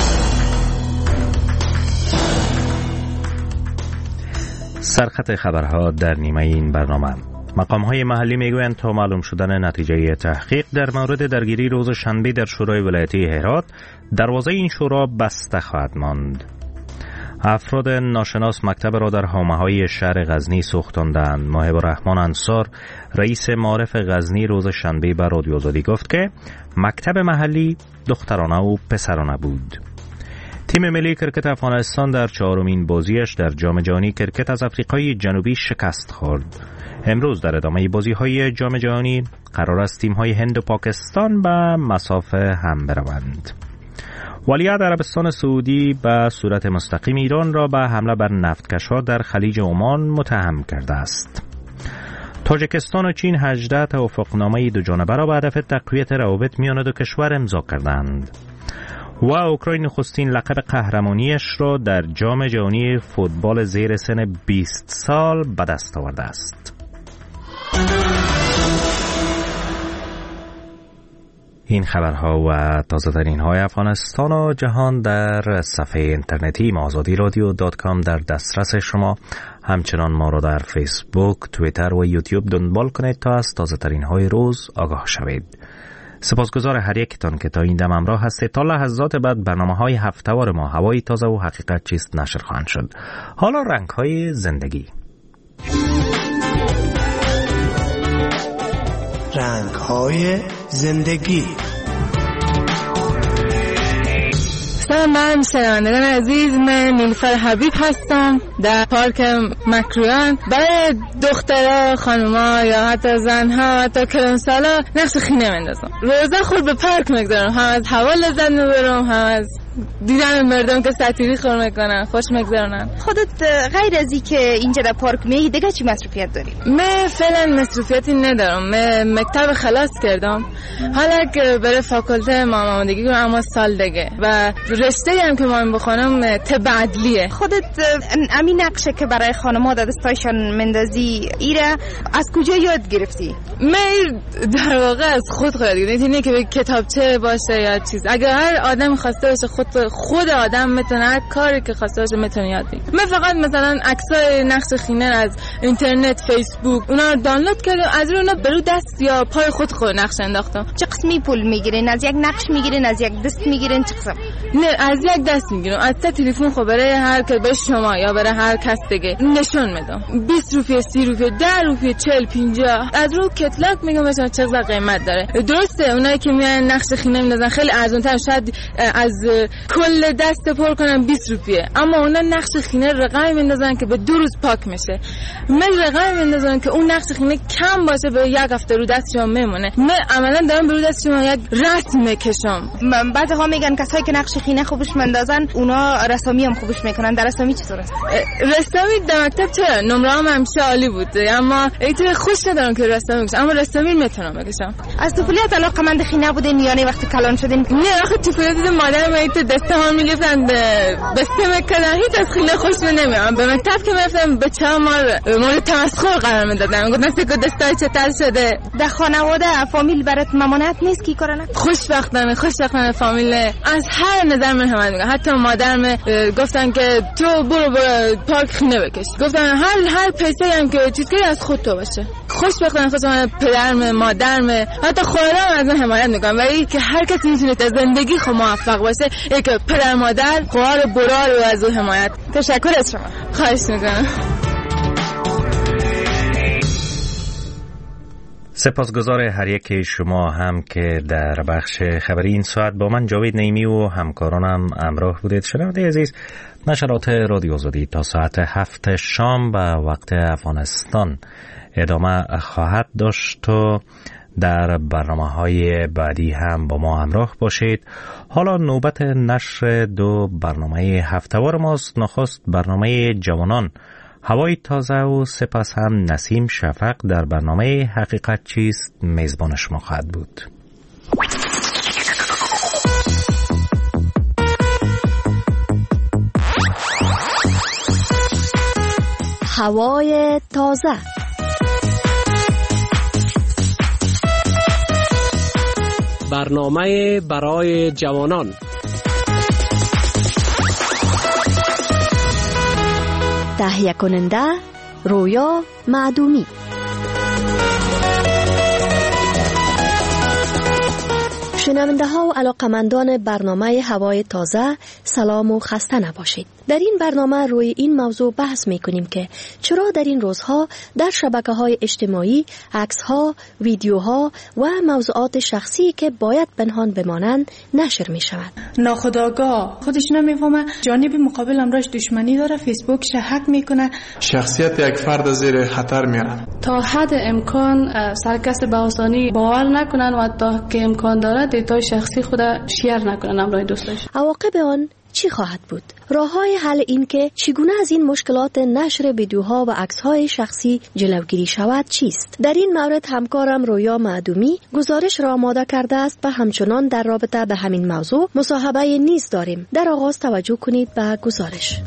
سرخط خبرها در نیمه این برنامه. مقام‌های محلی میگویند تا معلوم شدن نتیجه تحقیق در مورد درگیری روز شنبه در شورای ولایتی هرات، دروازه این شورا بسته خواهد ماند. افراد ناشناس مکتب را در حومه‌های شهر غزنی سوختاندند. محب الرحمن انصار، رئیس معارف غزنی، روز شنبه به رادیو آزادی گفت که مکتب محلی دخترانه و پسرانه بود. تیم ملی کرکت افغانستان در چهارمین بازیش در جام جهانی کرکت از آفریقای جنوبی شکست خورد. امروز در ادامه بازی‌های جام جهانی قرار است تیم‌های هند و پاکستان به مسافه هم بروند. ولیعهد عربستان سعودی به صورت مستقیم ایران را به حمله بر نفتکش‌ها در خلیج عمان متهم کرده است. تاجیکستان و چین هجده توافقنامه دوجانبه را به هدف تقویت روابط میان دو کشور امضا کردند. و اوکراین نخستین لقب قهرمانیش را در جام جهانی فوتبال زیر سن بیست سال به دست آورده است. این خبرها و تازه ترین های افغانستان و جهان در صفحه اینترنتی آزادی رادیو دات کام در دسترس شما. همچنان ما را در فیسبوک، توییتر و یوتیوب دنبال کنید تا از تازه ترین های روز آگاه شوید. سپاسگزار هر یکتان که تا این دم همراه هستید. تا لحظات بعد برنامه های هفته‌وار ما هوای تازه و حقیقت چیست نشر خواهند شد. حالا رنگ های زندگی. رنگ های زندگی. سلام، من شنوندگان عزیز، من نیلوفر حبیب هستم. در پارک مکروان برای دخترها، خانوما یا حتی زنها، حتی کلانسالا نقش خینه مندازم. روزا خود به پارک میگذارم، هم از هوا لذت میبرم، هم از دیدن مردم که ساتیری خور میکنن، خوش میگذرونن. خودت غیر از این که اینجا در پارک میای دیگه چی مصروفیت داری؟ من فعلا مصروفیتی ندارم. من مکتب خلاص کردم، حالا که برای فاکولته معمارندگی کنم، اما سال دیگه، و رشته هم که من بخونم طب عدلیه. خودت همین نقشه که برای خانم‌ها در دستایشان مندازی ایره از کجا یاد گرفتی؟ من در واقع از خود خود گرفتم، اینه که کتابچه باشه یا چیز. اگر هر آدم خواسته باشه، خود خود آدم میتونه هر کاری که خواسته باشه میتونه یاد بگیره. من فقط مثلا عکسای نقش خینه از اینترنت، فیسبوک، اونا رو دانلود کردم، از رونا برو دست یا پای خود خود نقش انداختم. چه قسمی پول میگیرین؟ از یک نقش میگیرین، از یک دست میگیرین، چه قسم؟ نه، از یک دست میگیرم. از تا تلفن خود برای هر که به شما یا برای هر کس دیگه نشون میدم. بیست روپیه، سی روپیه، ده روپیه، چهل، پنجاه. از رو کتلاک میگم مثلا چقدر قیمت داره. درسته اونایی که میان نقش خینه میندازن خیلی ارزان تر، شاید از کل دست پر کنن بیست روپیه، اما اونا نقش خینه رقمی میندازن که به دو روز پاک میشه. من رقمی میندازم که اون نقش خینه کم باشه به یک هفته رو دست شما میمونه. من عملا دارم به رو دست شما یک رسم میکشم. بعضی‌ها میگن کسایی که نقش خینه خوبش میندازن اونا رسامی هم خوبش میکنن. در رسامی چطور است؟ رسامی در مکتب چرا نمره هم همیشه عالی بود، اما ایتونه خوش ندارم که رسامی بکشم، اما رسامی میتونم بکشم. از طفولیت علاقه‌مند خینه بودین یا نه وقتی کلان شدین؟ نه، آخه طفولیت مادر من ایت دسته ها میگفتن بسته میکردن، هیچ از خینه خوش نمیام. به مکتب که میرفتم به چه مار مورد تمسخر قرار میدادن، گفتن که دستای چتر شده. در خانواده فامیل برات ممانعت نیست کی کارن؟ خوشبختانه خوشبختانه فامیل از هر نظر من حمایت میکنه. حتی مادرم گفتن که تو برو برو پارک خینه بکش، گفتن هر هر پیسه هم که چیز کنی از خود تو باشه. خوشبختانه خوشبختانه پدرم، مادرم، حتی خواهرام از من حمایت میکنن. ولی که هر کسی میتونه در زندگی خود موفق باشه، یک پدر مادر خواهر برار و از او حمایت. تشکر از شما. خواهش میکنم. سپاسگزار هر یک شما هم که در بخش خبری این ساعت با من جاوید نعیمی و همکارانم همراه بودید. شنونده عزیز، نشرات رادیو آزادی تا ساعت هفت شام به وقت افغانستان ادامه خواهد داشت و در برنامه‌های بعدی هم با ما همراه باشید. حالا نوبت نشر دو برنامه هفته‌وار ماست. نخست برنامه جوانان، هوای تازه، و سپس هم نسیم شفق در برنامه حقیقت چیست میزبان شما خواهد بود. هوای تازه. برنامه برای جوانان. تهیه کننده رویا معدومی. شنونده ها و علاقمندان برنامه هوای تازه، سلام و خسته نباشید. در این برنامه روی این موضوع بحث می کنیم که چرا در این روزها در شبکه های اجتماعی عکس ها، ویدیوها و موضوعات شخصی که باید پنهان بمانند نشر می شود. ناخودآگاه خودش نمیفهمه جانب مقابل امراش دشمنی داره، فیسبوک شهک میکنه، شخصیت یک فرد زیر خطر میاره. تا حد امکان سرکست به آسانی باور نکنن و تا که امکان داره دیتای شخصی خود شیر نکنن امرای دوستش. عواقب آن چی خواهد بود؟ راه‌های حل این که چگونه از این مشکلات نشر ویدیوها و عکس‌های شخصی جلوگیری شود چیست؟ در این مورد همکارم رویا معدومی گزارش را آماده کرده است و همچنان در رابطه به همین موضوع مصاحبه نیز داریم. در آغاز توجه کنید به گزارش.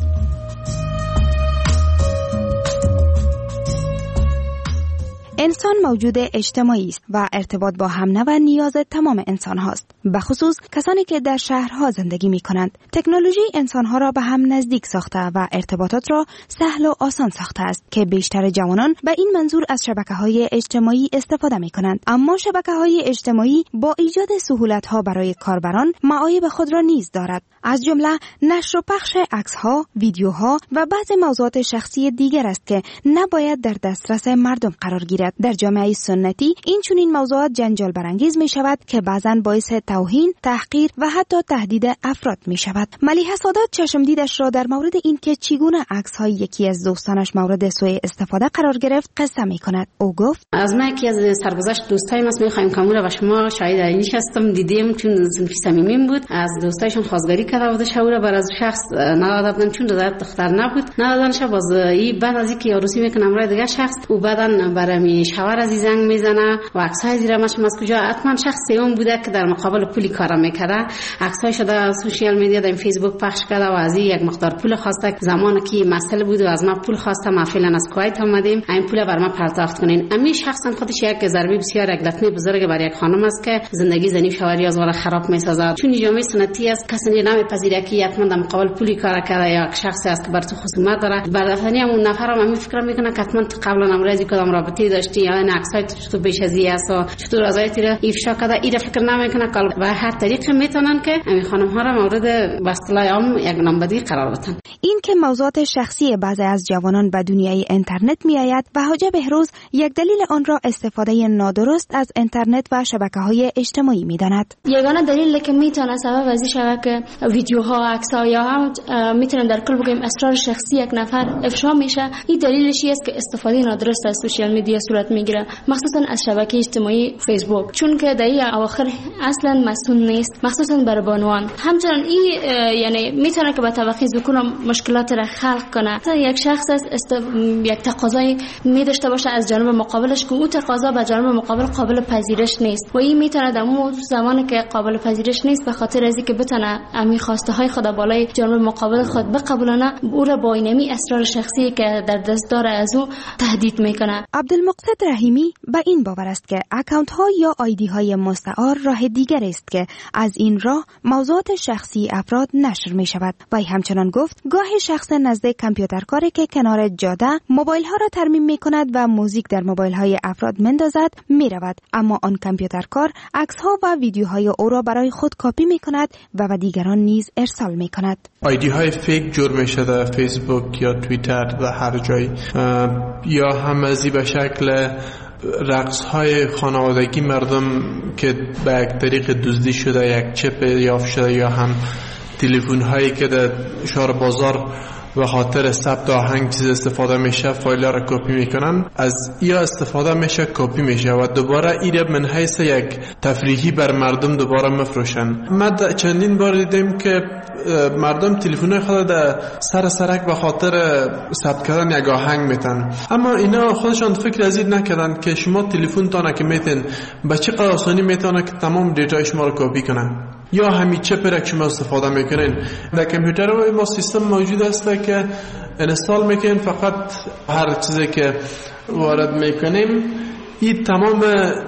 انسان موجود اجتماعی است و ارتباط با همنو نیاز تمام انسان هاست، به خصوص کسانی که در شهرها زندگی می کنند. تکنولوژی انسانها را به هم نزدیک ساخته و ارتباطات را سهل و آسان ساخته است که بیشتر جوانان به این منظور از شبکه‌های اجتماعی استفاده می کنند. اما شبکه‌های اجتماعی با ایجاد سهولت‌ها برای کاربران معایب خود را نیز دارد، از جمله نشر و پخش عکس‌ها، ویدیوها و بعضی موضوعات شخصی دیگر است که نباید در دسترس مردم قرار گیرد. در جامعه سنتی این چنین موضوعات جنجال برانگیز می شود که بعضاً باعث توهین، تحقیر و حتی تهدید افراد می شود. ملیحه سادات چشمدیدش را در مورد اینکه چگونه عکس‌های یکی از دوستانش مورد سوء استفاده قرار گرفت قصه می کند. او گفت: از من یکی از سرگذشت دوستایم است، می‌خوایم کامورا و شما شاهد اینش هستم، دیدیم چون صنفی صمیمیم بود، از دوستایشون خواستگاری کرده بود، شاورا بر از شخص ندادن چون دادت دختر نبود، ندادنش باز ای بعد از اینکه عروسی میکنم برای دیگه شخص او بعدن برای شوهر از زنگ میزنه و عکسای زیرمش از کجا حتما شخص سوم بوده که در مقابل پولی کار میکرده، عکسای شده سوشال میدیا در فیسبوک پخش کرده و از یک مقدار پول خواسته. زمانی که مسئله بود و از ما پول خواسته، ما فعلا از کویت اومدیم این پول بر ما پرداخت کنین. امی شخصا خودش یک ضربه بسیار یک لطمه بزرگ برای یک خانم است که زندگی زنی شوهری از ولا خراب میسازد، چون جامعه سنتی است کسی نمیپذیره که حتما در مقابل پولی کار کرده یا شخصی است که بر تو خصومت داره. بعد از اینم اون نفر هم فکر میکنه که حتما قبلا امروزی کدام رابطه داشتی یا این عکسای تو بیش از این است و چطور رضایتی را افشا کرده، این فکر نمیکنه که و هر طریقی میتونن که همین خانم ها را مورد به اصطلاح عام یک نامبدی قرار بدن. این که موضوعات شخصی بعضی از جوانان به دنیای اینترنت میآید و حاجی بهروز یک دلیل آن را استفاده نادرست از اینترنت و شبکه‌های اجتماعی میداند. یگانه دلیلی که میتونه سبب از این که ویدیوها، عکس‌ها یا هم میتونن در کل بگیم اسرار شخصی یک نفر افشا میشه، این دلیلش است که استفاده نادرست از سوشال میدیا صورت میگیره، مخصوصا از شبکه اجتماعی فیسبوک، چون که در این اواخر اصلا مسئول نیست، مخصوصا برای بانوان. همچنین این یعنی میتونه که با طبقه ذکور مشکلات را خلق کنه. یک شخص است است یک تقاضای می داشته باشه از جانب مقابلش که اون تقاضا به جانب مقابل قابل پذیرش نیست و این میتونه در اون زمانی که قابل پذیرش نیست به خاطر از اینکه بتونه امی خواسته های خود بالای جانب مقابل خود بقبولانه، او را با اینمی اسرار شخصی که در دست داره از او تهدید میکنه. عبدالمقصد رحیمی به این باور است که اکانت ها یا آیدی های مستعار راه دیگر است که از این راه موضوعات شخصی افراد نشر می شود. و همچنان گفت گاهی شخص نزد کامپیوترکاری که کنار جاده موبایل ها را ترمیم می کند و موزیک در موبایل های افراد مندازد می رود، اما آن کامپیوترکار عکس ها و ویدیوهای او را برای خود کپی می کند و به دیگران نیز ارسال می کند. آیدی های فیک جور می شده فیسبوک یا توییتر و هر جای، یا همزی به شکل رقص های خانوادگی مردم که به یک طریق دزدی شده یک چپ یافت شده، یا هم تلفن هایی که در شهر بازار به خاطر ثبت آهنگ چیز استفاده میشه، فایل را کپی میکنن، از یا استفاده میشه کپی میشه و دوباره ایره من حیث یک تفریحی بر مردم دوباره مفروشن. ما چندین بار دیدیم که مردم تلفن خود در سر سرک به خاطر ثبت کردن یک آهنگ میتن، اما اینا خودشان فکر از این نکردن که شما تلفن تانه که میتن به چه قدر آسانی میتونه که تمام دیتای شما رو کپی کنن، یا همین چه پرک شما استفاده میکنین. در کامپیوتر ما سیستم موجود است که انستال میکنین، فقط هر چیزی که وارد میکنیم این تمام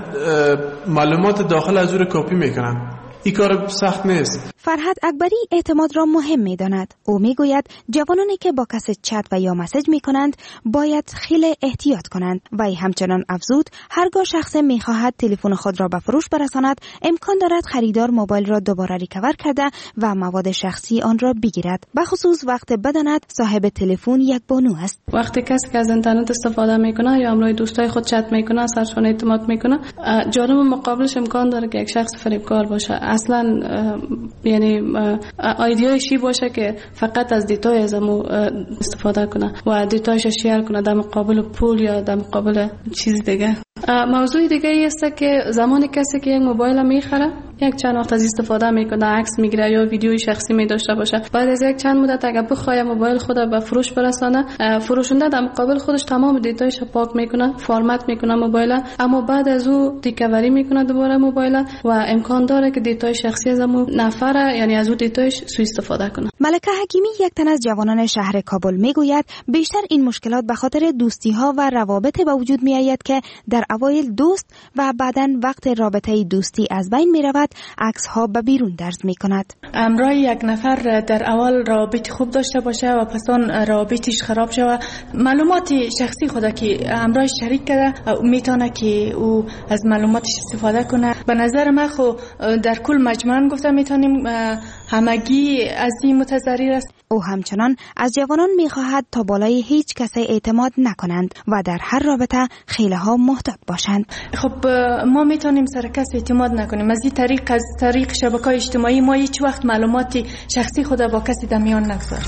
معلومات داخل از اون کپی میکنن. این کار سخت نیست. فرهاد اکبری اعتماد را مهم می داند. او می گوید جوانانی که با کسی چت و یا مسیج می کنند باید خیلی احتیاط کنند و همچنان افزود هرگاه شخص می خواهد تلفن خود را به فروش برساند امکان دارد خریدار موبایل را دوباره ریکور کرده و مواد شخصی آن را بگیرد، به خصوص وقت بداند صاحب تلفن یک بانو است. وقتی کسی که از اینترنت استفاده میکنه یا همراه دوستای خود چت میکنه، سرشون اعتماد میکنه، جانب مقابلش امکان داره که یک شخص فریبکار باشه. اصلا یعنی ایدئای شی باشه که فقط از دیتای ازمو استفاده کنه و دیتایش شیر کنه در مقابل پول یا در مقابل چیز دیگه. موضوع دیگه ای است که زمانی کسی که یک موبایل میخره یک چند وقت از استفاده میکنه، عکس میگیره یا ویدیوی شخصی می داشته باشه، بعد از یک چند مدت اگه بخواد موبایل خود به فروش برسانه، فروشنده در مقابل خودش تمام دیتایش پاک میکنه، فرمت میکنه موبایل، اما بعد از او ریکوری میکنه دوباره موبایل و امکان داره که دیتای شخصی از اون نفر یعنی از اون دیتایش سوء استفاده کنه. ملکه حکیمی یک تن از جوانان شهر کابل میگوید بیشتر این مشکلات به خاطر دوستی ها و روابط به وجود می آید که در اوایل دوست و بعداً وقت رابطه دوستی از بین می رود، عکس ها به بیرون درز می کند. امرای یک نفر در اول رابط خوب داشته باشه و پس آن رابطش خراب شوه، معلومات شخصی خود که امرای شریک کرده میتونه که او از معلوماتش استفاده کنه. به نظر من خو در کل مجموعاً گفتم میتونیم همگی از این متضرر است. او همچنان از جوانان میخواهد تا بالای هیچ کسی اعتماد نکنند و در هر رابطه خیلی ها محتاط باشند. خب ما میتونیم سر کس اعتماد نکنیم، از این طریق از طریق شبکه‌های اجتماعی ما هیچ وقت معلومات شخصی خود با کسی در میان نگذاریم.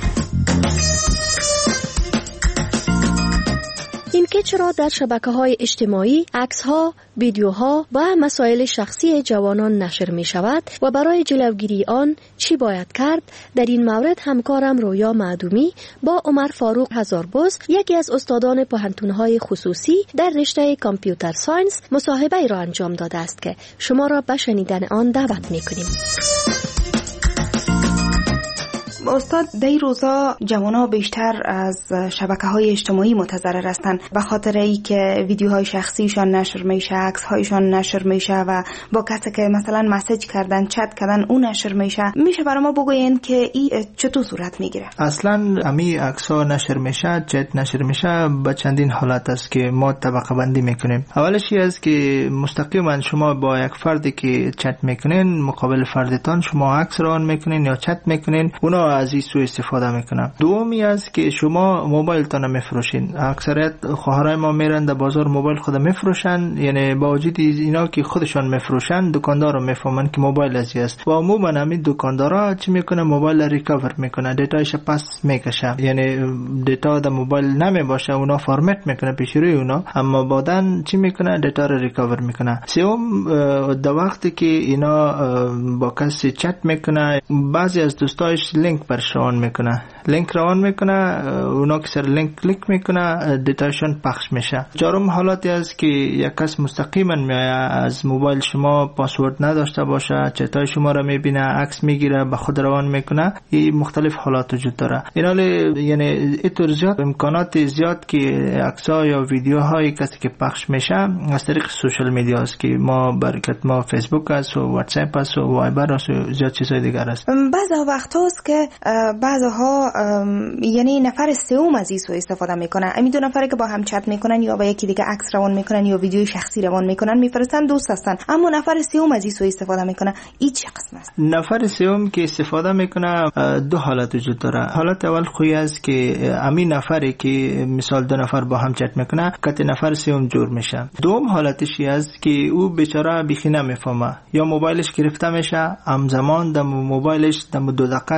اینکه چرا در شبکه‌های اجتماعی عکس‌ها، ویدیوها و مسائل شخصی جوانان نشر می‌شود و برای جلوگیری آن چی باید کرد، در این مورد همکارم رویا معدومی با عمر فاروق هزاربز، یکی از استادان پوهنتون‌های خصوصی در رشته کامپیوتر ساینس، مصاحبه‌ای را انجام داده است که شما را به شنیدن آن دعوت می‌کنیم. استاد، در این روزا جوانا بیشتر از شبکه‌های اجتماعی متضرر هستند به خاطر اینکه ویدیوهای شخصیشان نشر میشه، عکس‌هایشان نشر میشه و با کسی که مثلا مسیج کردن، چت کردن، اون نشر میشه. میشه برای ما بگوین که این چطور صورت میگیره؟ اصلا امی عکس‌ها نشر میشه، چت نشر میشه به چندین حالت است که ما طبقه بندی میکنیم. اولش این است که مستقیما شما با یک فردی که چت میکنین، مقابل فردتان شما عکس ران میکنین یا چت میکنین، اونا از این سوء استفاده میکنن. دومی است که شما موبایل تان میفروشین. اکثریت خواهرای ما میرن در بازار موبایل خود میفروشن، یعنی با وجود اینا که خودشان میفروشن، دکاندارا میفهمن که موبایل ازی است و عموما همین دکاندارا چی میکنه، موبایل ریکاور میکنه، دیتایش پس میکشه، یعنی دیتا در موبایل نمیباشه، اونا فرمت میکنه پیش روی اونا، اما بعدن چی میکنه، دیتا رو ریکاور میکنه. سوم، در وقتی که اینا با کسی چت میکنه، بعضی از دوستایش لینک برش روان میکنه، لینک روان میکنه، اونا که سر لینک کلیک میکنه، دیتاشون پخش میشه. چهارم حالتی است که یک کس مستقیما میایه از موبایل شما، پاسورد نداشته باشه، چتای شما رو میبینه، عکس میگیره، به خود روان میکنه. این مختلف حالات وجود داره. اینا یعنی اینطور زیاد امکانات زیاد که عکس‌ها یا ویدیوهای کسی که پخش میشه از طریق سوشال میدیا است که ما برکت ما فیسبوک است و واتس اپ است و وایبر است و زیاد چیزای دیگر است. بعضی وقت هست که بعضها یعنی نفر سوم از این سوء استفاده میکنن. همین دو نفری که با هم چت میکنن یا با یکی دیگه عکس روان میکنن یا ویدیوی شخصی روان میکنن، میفرستن، دوست هستن، اما نفر سوم از این سوء استفاده میکنه. این چه قسم است؟ نفر سوم که استفاده میکنه دو حالت وجود داره. حالت اول خوی است که همین نفری که مثال دو نفر با هم چت میکنه، کت نفر سوم جور میشه. دوم حالتش است که او بیچاره بیخی نمیفهمه، یا موبایلش گرفته میشه، همزمان دم موبایلش دم دو دقیقه سه دقیقه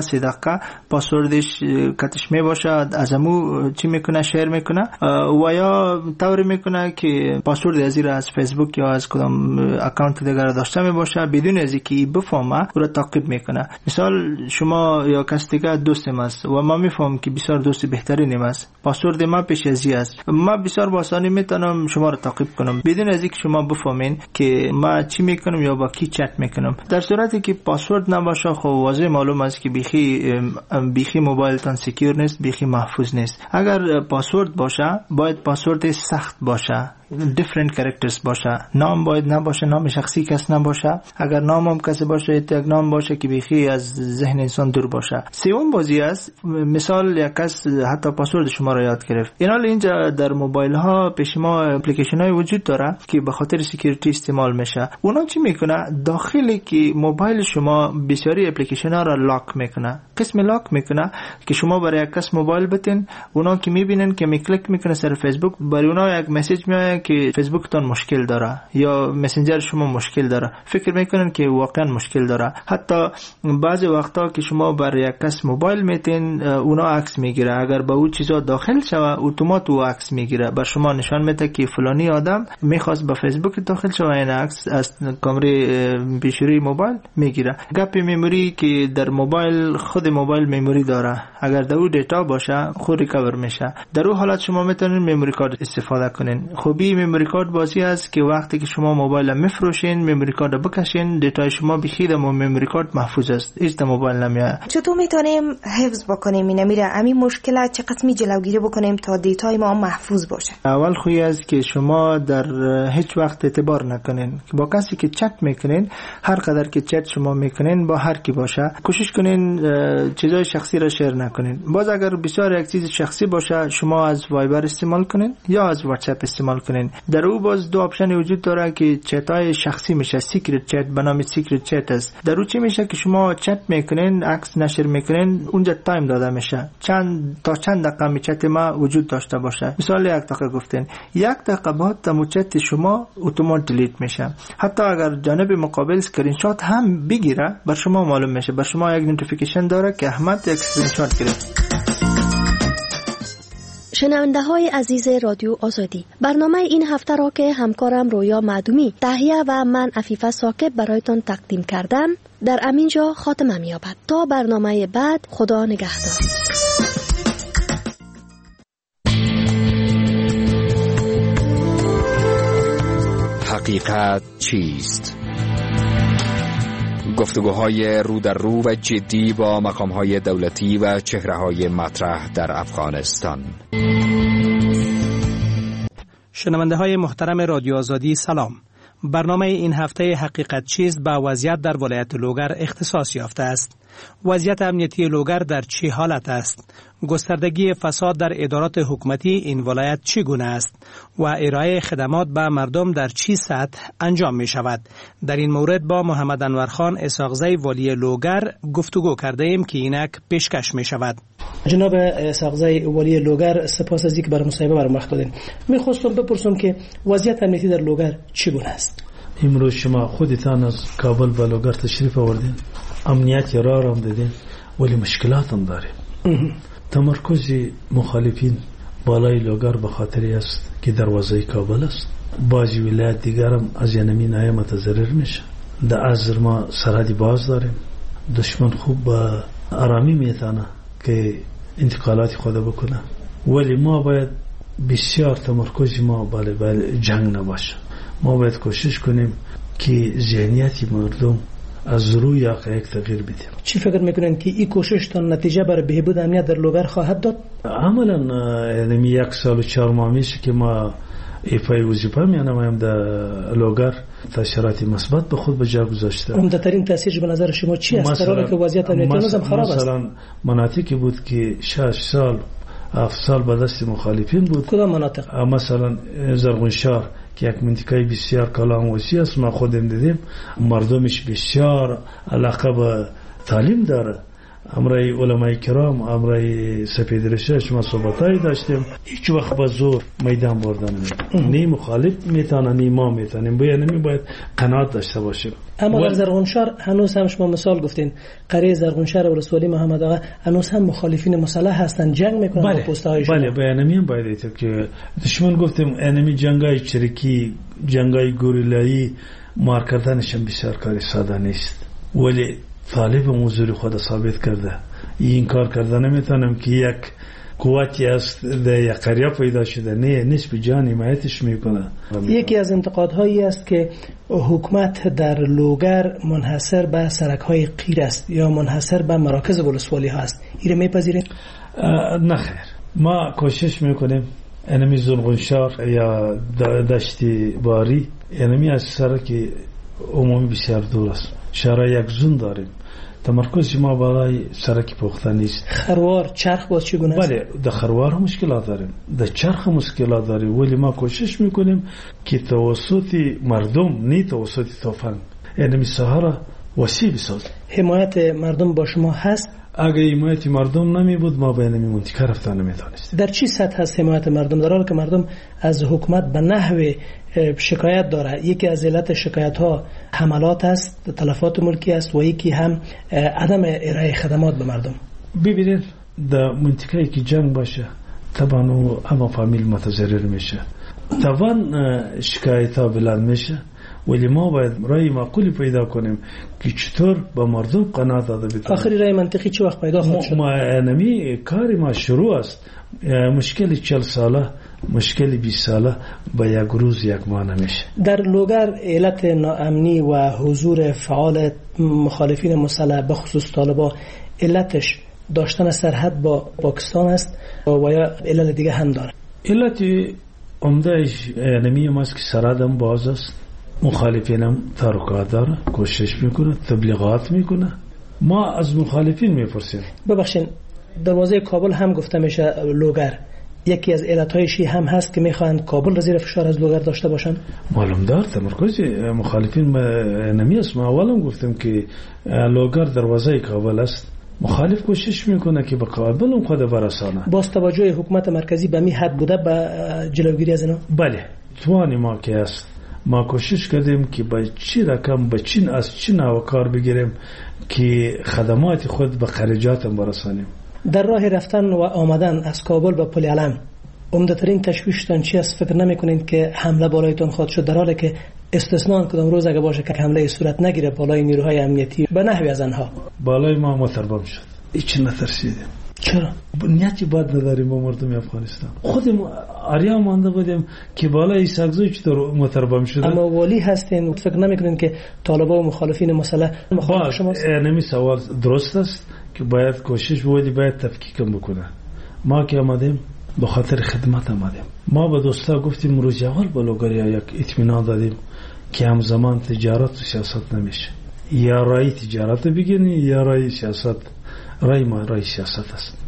طبقه پاسوردش کتش می باشه، از امو چی میکنه شیر میکنه و یا طوری میکنه که پاسورد از را از فیسبوک یا از کدام اکانت دیگر داشته می باشه بدون از اینکه بفهمه او را تعقیب میکنه. مثال شما یا کسی دیگه دوستم است و ما میفهمم که بسیار دوست بهترینم است، پاسورد ما پیش ازی است، ما بسیار با آسانی میتونم شما را تعقیب کنم بدون از اینکه شما بفهمین که ما چی میکنم یا با کی چت میکنم. در صورتی که پاسورد نباشه خب واضح معلوم است که بیخی بیخی موبایلتان سکیور نیست، بیخی محفوظ نیست. اگر پاسورد باشه باید پاسورد سخت باشه، different characters باشه، نام باید نباشه، نام شخصی کس نباشه، اگر نام هم کسی باشه یک نام باشه که بیخی از ذهن انسان دور باشه. سوم بازی است، مثال یک کس حتی پاسورد شما را یاد گرفت. این حال اینجا در موبایل ها پیش ما اپلیکیشن های وجود داره که به خاطر سکیوریتی استعمال میشه. اونا چی میکنه؟ داخلی که موبایل شما بسیاری اپلیکیشن ها را لاک میکنه. قسم لاک میکنه که شما برای یک کس موبایل بتین، اونا که میبینن که میکلیک میکنه سر فیسبوک، برای اونا یک مسیج میاد که فیسبوک تان مشکل داره یا مسنجر شما مشکل داره، فکر میکنن که واقعا مشکل داره. حتی بعضی وقتا که شما برای یک کس موبایل میتین اونا عکس میگیره، اگر با او چیزا داخل شوه اتومات او عکس میگیره، بر شما نشان میده که فلانی آدم میخواست با فیسبوک داخل شوه، این عکس از کامره پیشروی موبایل میگیره. گپ مموری که در موبایل خود موبایل مموری داره، اگر در او دیتا باشه خود ریکاور میشه. در اون حالت شما میتونین مموری کارت استفاده کنین. خوبی مموری کارت بازی است که وقتی که شما موبایل میفروشین مموری کارت بکشین، دیتا شما بخید و مموری کارت محفوظ است، هیچ موبایل نمیاد. چطور میتونیم حفظ بکنیم اینا میره همین مشکلات چه قسمی جلوگیری بکنیم تا دیتای ما محفوظ باشه؟ اول خوی است که شما در هیچ وقت اعتبار نکنین که با کسی که چت میکنین، هر قدر که چت شما میکنین با هر کی باشه کوشش کنین چیزای شخصی را شیر نکنین. باز اگر بسیار یک چیز شخصی باشه شما از وایبر استعمال کنین یا از واتساپ استعمال کنین. در او باز دو آپشن وجود داره که چتای شخصی میشه، سیکرت چت به نام سیکرت چت است. در او چی میشه که شما چت میکنین، عکس نشر میکنین، اونجا تایم داده میشه چند تا چند دقیقه می چت ما وجود داشته باشه. مثال یک دقیقه گفتین، یک دقیقه بعد تمو چت شما اتومات دیلیت میشه. حتی اگر جانب مقابل اسکرین شات هم بگیره بر شما معلوم میشه، بر شما یک نوتیفیکیشن داره که احمد یک اسکرین شات گرفت. شنونده های عزیز رادیو آزادی، برنامه این هفته را که همکارم رویا معدومی تهیه و من عفیفه ساکب برایتان تقدیم کردم در امینجا خاتمه می‌یابد. تا برنامه بعد، خدا نگهدار. حقیقت چیست؟ گفتگوهای رو در رو و جدی با مقامهای دولتی و چهره‌های مطرح در افغانستان. شنونده های محترم رادیو آزادی سلام. برنامه این هفته حقیقت چیست با وضعیت در ولایت لوگر اختصاص یافته است. وضعیت امنیتی لوگر در چه حالت است؟ گستردگی فساد در ادارات حکومتی این ولایت چگونه است و ارائه خدمات به مردم در چه سطح انجام می شود؟ در این مورد با محمد انورخان اسحاقزی والی لوگر گفتگو کرده ایم که اینک پیشکش می شود. جناب اسحاقزی والی لوگر، سپاس از اینکه برای مصاحبه برام وقت دادین. می‌خواستم بپرسم که وضعیت امنیتی در لوگر چگونه است؟ امروز شما خودتان از کابل به لوگر تشریف آوردین، امنیت را هم دیدین، ولی مشکلات هم داریم. تمرکز مخالفین بالای لوگر به خاطری است که دروازه کابل است. بعضی ولایت دیگر هم از ینمی نایه متضرر میشه. در ازر ما سرحدی باز داریم، دشمن خوب با آرامی میتونه که انتقالات خود بکنه، ولی ما باید بسیار تمرکز ما بالای جنگ نباشه. ما باید کوشش کنیم که ذهنیت مردم از روی حقایق تغییر بدیم. چی فکر میکنن که این کوشش تا نتیجه برای بهبود امنیت در لوگر خواهد داد؟ عملا یعنی یک سال و چهار ماه میشه که ما ایفای وظیفه میانم در لوگر تاثیرات مثبت به خود به جا گذاشته. عمده‌ترین تاثیرش به نظر شما چی است؟ در حالی که وضعیت امنیتی نظام خراب است. مثلا مناطقی بود که شش سال هفت سال به دست مخالفین بود. کدام مناطق؟ مثلا زرغونشهر که یک منطقه بسیار کلان وسیع است، ما خودم دیدیم، مردمش بسیار علاقه به تعلیم داره، امرای علمای کرام، امرای سپیدرشه شما صحبتایی داشتیم. هیچ وقت با زور میدان بردن نمی نی مخالف میتونه نی ما میتونیم، باید نمی باید قناعت داشته باشیم. اما در زرغونشهر هنوز هم شما مثال گفتین قریه زرغونشهر ولسوالی محمد آقا هنوز هم مخالفین مسلح هستن، جنگ میکنن با پسته های شما. بله بیانمی باید ایت که دشمن گفتیم انمی جنگای چریکی، جنگای گوریلایی مار کردنش هم بسیار کاری ساده نیست، ولی طالب موضوع خود ثابت کرده. این کار کردن نمیتونم که یک قوتی است در یک قریه پیدا شده، نه نسب جان حمایتش میکنه. یکی از انتقادهایی است که حکومت در لوگر منحصر به سرک‌های قیر است یا منحصر به مراکز ولسوالی ها است، این رو میپذیرید؟ نه خیر، ما کوشش میکنیم انمی زرغونشهر یا دشتی باری انمی از سرک عمومی بسیار دور است، شهر یک زون داریم، تمرکز ما بالای سرک پخته نیست. خروار چرخ باز چگونه است؟ بله در خروار هم مشکلات داریم، در چرخ مشکلات داریم، ولی ما کوشش میکنیم که توسط مردم نه توسط طوفان یعنی سهارا وسیع بسازیم. حمایت مردم با شما هست؟ اگه حمایت مردم نمی بود ما بین منطقه رفتن نمیتونستیم. در چی سطح هست حمایت مردم؟ در حالی که مردم از حکومت به نحو شکایت داره، یکی از علت شکایت ها حملات است، تلفات ملکی است و یکی هم عدم ارائه خدمات به مردم. ببینید در منطقه‌ای که جنگ باشه طبعا اما فامیل متضرر میشه، طبعا شکایت ها بلند میشه، ولی ما باید رای معقولی پیدا کنیم که چطور با مردم قناعت داده بتونیم. آخری رای منطقی چه وقت پیدا خواهد شد؟ ما نمی کاری ما شروع است، مشکل چهل ساله مشکل بیست ساله با یک روز یک ماه نمیشه. در لوگر علت ناامنی و حضور فعال مخالفین مسلح به خصوص طالبا علتش داشتن سرحد با پاکستان است و یا علت دیگه هم داره؟ علت عمدهش نمی ماست که سرحد هم باز است، مخالفین هم ترکات داره، کوشش میکنه، تبلیغات میکنه، ما از مخالفین میپرسیم. ببخشین دروازه کابل هم گفته میشه لوگر یکی از علتهایشی هم هست که میخواهند کابل را زیر فشار از لوگر داشته باشن؟ معلوم دار تمرکز مخالفین نمی است. ما اولم گفتم که لوگر دروازه کابل است، مخالف کوشش میکنه که به کابل هم خود برسانه. باز توجه حکومت مرکزی به می حد بوده به جلوگیری از اینا؟ بله توانی ما که است، ما کوشش کردیم که با چی رقم با چین از چی نوع کار بگیریم که خدمات خود به خارجات هم برسانیم. در راه رفتن و آمدن از کابل به پل علم عمده‌ترین تشویشتان چی است؟ فکر نمی‌کنید که حمله بالایتان خواهد شد، در حالی که استثناء کدام روز اگه باشه که حمله صورت نگیره بالای نیروهای امنیتی به نحوی از آنها؟ بالای ما متربم شد، هیچ نترسیدیم. چرا؟ نیتی بد نداریم با مردم افغانستان. خودم آریا مانده بودیم که بالای سگزوی چطور متربم شده. اما والی هستین، فکر نمی‌کنید که طالبان و مخالفین مسلح مخالف شماست؟ نمی سوال درست است که باید کوشش بودی باید تفکیکم بکنه. ما که آمدیم به خاطر خدمت آمدیم. ما به دوستا گفتیم روز اول با لوگریا یک اطمینان دادیم که همزمان تجارت و سیاست نمیشه، یا رای تجارت بگیرنی یا رای سیاست. رای ما رای سیاست است.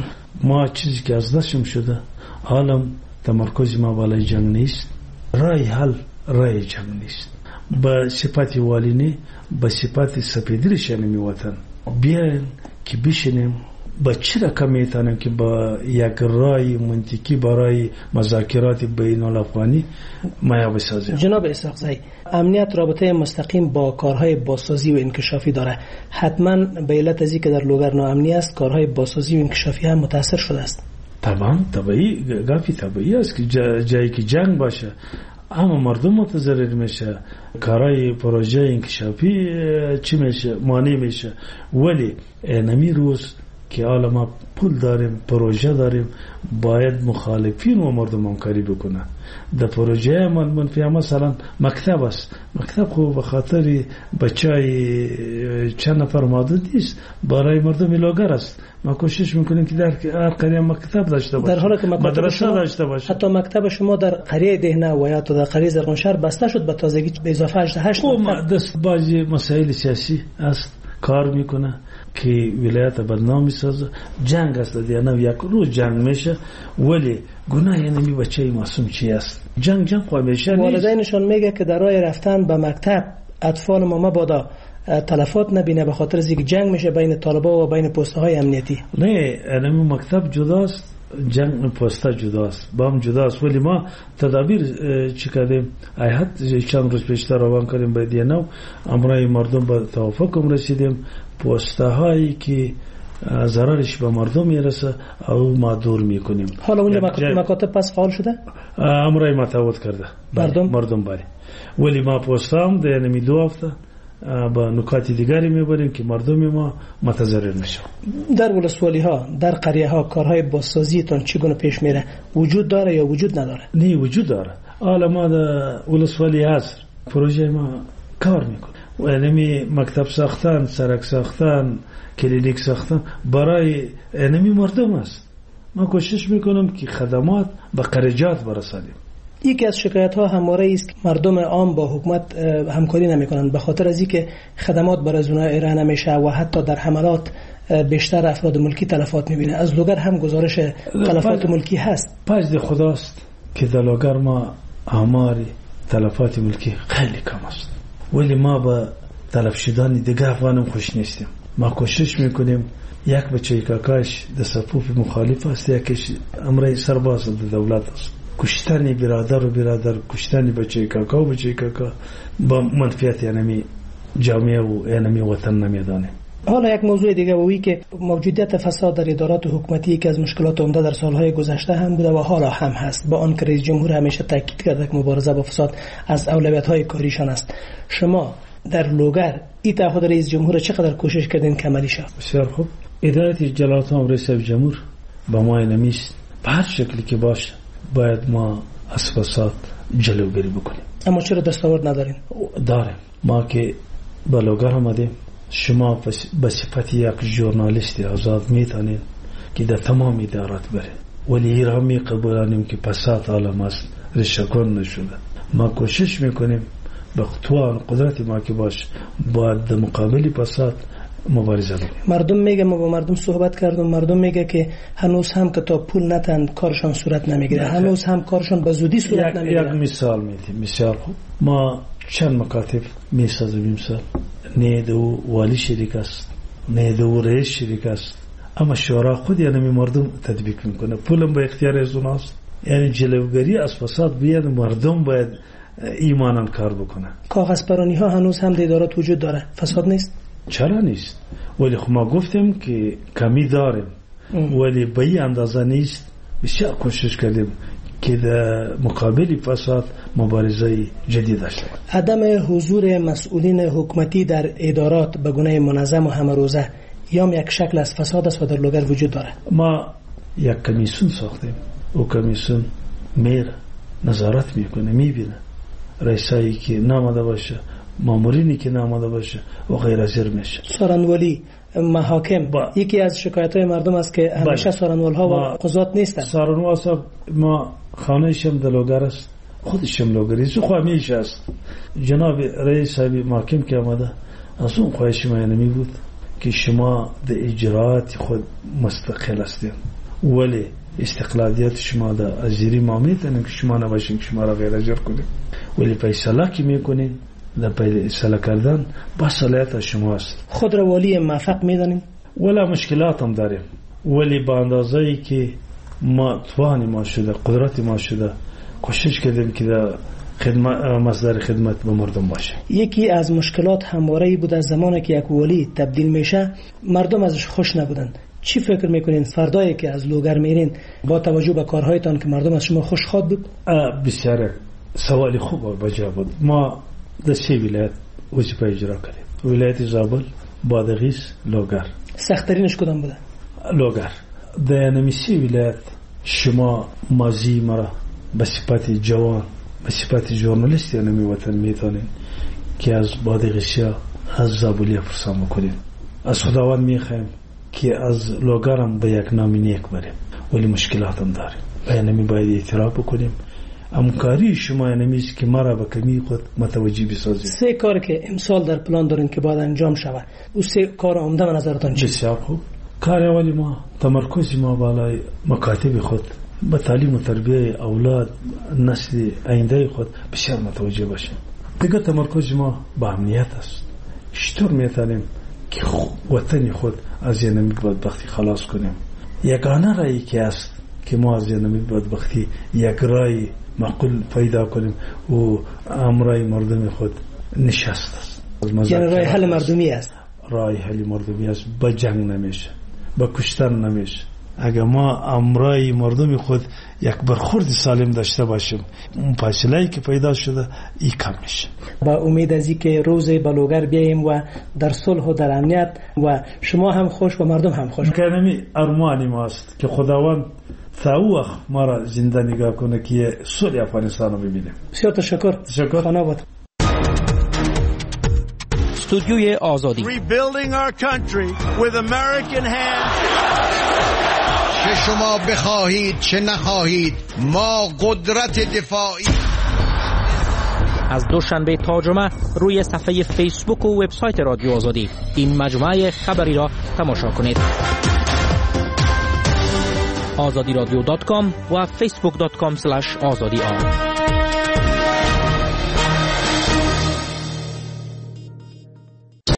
ما چیزی که از دستم شده حالا تمرکز ما بالای جنگ نیست، رای حل رای جنگ نیست. با صفت والینی با صفت سپیدری شنمی وطن بیاین که بشینیم با چه رقم میتونیم که با یک رای منطقی برای مذاکرات بین الافغانی مایا بسازیم. جناب اسحاقزی، امنیت رابطه مستقیم با کارهای بازسازی و انکشافی داره، حتما به علت ازی که در لوگر ناامنی است کارهای بازسازی و انکشافی هم متاثر شده است. طبعا طبیعی گفی طبیعی است که جا جایی که جنگ باشه اما مردم متضرر میشه، کارهای پروژه انکشافی چی میشه مانع میشه. ولی نمی روز که حالا ما پول داریم پروژه داریم باید مخالفین و مردم همکاری بکنن. در پروژه منفی مثلا مکتب است، مکتب خوب به خاطر بچهای چند نفر محدود نیست، برای مردم لوگر است. ما کوشش میکنیم که در هر قریه مکتب داشته باشه، در حالی که مدرسه داشته باشه. حتی مکتب شما در قریه دهنه و یا در قریه زرغونشهر بسته شد به تازگی به اضافه هشت مکتب. دست بازی مسائل سیاسی است کار میکنه که ولایت بدنام میسازه. جنگ است دیگه، نه یک روز جنگ میشه ولی گناه نمی بچه معصوم چی است؟ جنگ جنگ خواهد میشه. والدینشان میگه که در راه رفتن به مکتب اطفال ما مبادا تلفات نبینه به خاطر اینکه جنگ میشه بین طالبا و بین پست‌های امنیتی؟ نه، این مکتب جداست، جنگ پستا جداست، با هم جداست. ولی ما تدابیر چی کردیم؟ ایحد چند روز پیشتر روان کردیم به دینو، امرای مردم به توافق رسیدیم. پستاهایی که ضررش به مردم میرسه او ما دور میکنیم. حالا اونجا مکاتب پس فعال شده؟ امرای متفاوت کرده مردم مردم بله. ولی ما پستام در نمی دو هفته با نکات دیگری میبریم که مردم ما متضرر نشه. در ولسوالی ها، در قریه ها کارهای بازسازی تون چگونه پیش میره؟ وجود داره یا وجود نداره؟ نه وجود داره. حالا ما در ولسوالی هست پروژه ما کار میکنه. و نمی مکتب ساختن، سرک ساختن، کلینیک ساختن برای نمی مردم است. ما کوشش میکنم که خدمات به قریجات برسانیم. یکی از شکایت ها همواره است که مردم عام با حکومت همکاری نمی کنند به خاطر از اینکه خدمات برای اونها ارائه نمیشه و حتی در حملات بیشتر افراد ملکی تلفات میبینه. از لوگر هم گزارش تلفات ملکی هست. پس خداست که در لوگر ما آماری تلفات ملکی خیلی کم است. ولی ما با تلف شدن دیگه افغانم خوش نیستیم. ما کوشش میکنیم یک بچه کاکاش در صفوف مخالف است، یکیش امرای سرباز در دولت است. کشتن برادر و برادر، کشتن بچه کاکا و بچه کاکا با منفیت یعنی جامعه و یعنی وطن نمیدانه. حالا یک موضوع دیگه وی که موجودیت فساد در ادارات حکومتی که از مشکلات عمده در سالهای گذشته هم بوده و حالا هم هست، با آن که رئیس جمهور همیشه تاکید کرده که مبارزه با فساد از اولویت‌های کاریشان است. شما در لوگر این تعهد رئیس جمهور چقدر کوشش کردین که عملی شود؟ بسیار خوب. اداره جلالت آمر رئیس جمهور با ما نمیست به هر شکلی که باشه باید ما از فساد جلوگیری بکنیم. اما چرا دستاورد ندارین؟ داریم. ما که با لوگر آمدیم، شما به صفت یک ژورنالیست آزاد میتونین که در تمام ادارات برین، ولی ایران می قبولانیم که فساد عالم است، ریشه‌کن نشده. ما کوشش میکنیم به توان قدرت ما که باشه باید در مقابل فساد مبارزه کنیم. مردم میگه، ما با مردم صحبت کردم، مردم میگه که هنوز هم که تا پول نتن کارشان صورت نمیگیره، هنوز هم کارشان به زودی صورت نمیگیره. یک مثال میدیم، مثال خوب. ما چند مکاتب میسازیم مثال. نه دو والی شریک است، نه دو رئیس شریک است، اما شورا خود یعنی مردم تطبیق میکنه. پولم به اختیار از اوناست. یعنی جلوگیری از فساد بیاد مردم باید ایمانان کار بکنه. کاغذ پرانی ها هنوز هم در ادارات وجود داره، فساد نیست؟ چرا نیست؟ ولی خب ما گفتیم که کمی داریم ام. ولی به این اندازه نیست. بسیار کوشش کردیم که در مقابل فساد مبارزه جدید داشته. عدم حضور مسئولین حکومتی در ادارات به گونه منظم و همه روزه یا یک شکل از فساد است و در لوگر وجود داره. ما یک کمیسیون ساختیم، او کمیسیون میر نظارت میکنه، میبینه رئیسایی که نامده باشه، مامورینی که نامده باشه و غیر از این میشه. سارنوالی، محاکم با... یکی از شکایت‌های مردم است که همیشه سارنوال‌ها و قضات نیستن. سارنوال صاحب ما خانه‌شم در لوگر است، خودشم لوگری است، خواهمیش است. جناب رئیس صاحب محاکم که آمده از اون خواهش ما نمی بود که شما در اجرات خود مستقل هستید، ولی استقلالیت شما در ازیری ما میتونیم که شما نباشین که شما را غیر اجر کنید، ولی فیصله که میکنین در فیصله کردن با صلاحیت شما است. خود را والی موفق میدانیم؟ ولی مشکلات هم داریم، ولی با اندازه‌ای که ما توانی ما شده، قدرت ما شده، کوشش کردیم که در خدمت مصدر خدمت به مردم باشه. یکی از مشکلات همواره بود از زمانی که یک والی تبدیل میشه مردم ازش خوش نبودن. چی فکر میکنین فردایی که از لوگر میرین با توجه به کارهایتان که مردم از شما خوش خواد بود؟ بسیار سوالی خوب و بجا بود. ما در سه ولایت وظیفه اجرا کردیم، ولایت زابل، بادغیس، لوگر. سخت‌ترینش کدام بوده؟ لوگر. در نمیسی ولایت شما مازی مرا به صفت جوان، به صفت ژورنالیست نمی وطن میتونین که از بادغیسیا، از زابلیا فرسان بکنین. از خداوند میخوایم که از لوگرم به یک نامی نیک بریم، ولی مشکلات هم داریم. باید باید اعتراف بکنیم. همکاری شما نمیست که مرا به کمی خود متوجه بسازید. سه کار که امسال در پلان دارین که باید انجام شود، او سه کار عمده به نظرتان چیست؟ بسیار خوب. کار اولی ما تمرکز ما بالای مکاتب خود به تعلیم و تربیه اولاد نسل آینده خود بسیار متوجه باشه. دیگه تمرکز ما به امنیت است. چطور میتونیم که وطن خود از این بدبختی خلاص کنیم؟ یگانه رایی که است که ما از این بدبختی یک رای معقول پیدا کنیم و امرای مردم خود نشست است. یعنی رای حل مردمی است. رای حل مردمی است. با جنگ نمیشه، با کشتن نمیشه. اگر ما امرای مردم خود یک برخورد سالم داشته باشیم، اون فاصله‌ای که پیدا شده ای کم میشه. با امید از اینکه روز بلوگر بیاییم و در صلح و در امنیت و شما هم خوش و مردم هم خوش. کنمی ارمانی ماست که خداوند تا ما را زنده نگاه کنه که صلح افغانستان رو ببینیم. بسیار تشکر. تشکر. خانواد. استودیوی آزادی. Rebuilding our country with American hands. چه شما بخواهید چه نخواهید ما قدرت دفاعی. از دوشنبه تا جمعه روی صفحه فیسبوک و وبسایت رادیو آزادی این مجموعه خبری را تماشا کنید. آزادی رادیو دات کام و فیسبوک دات کام اسلش آزادی آر.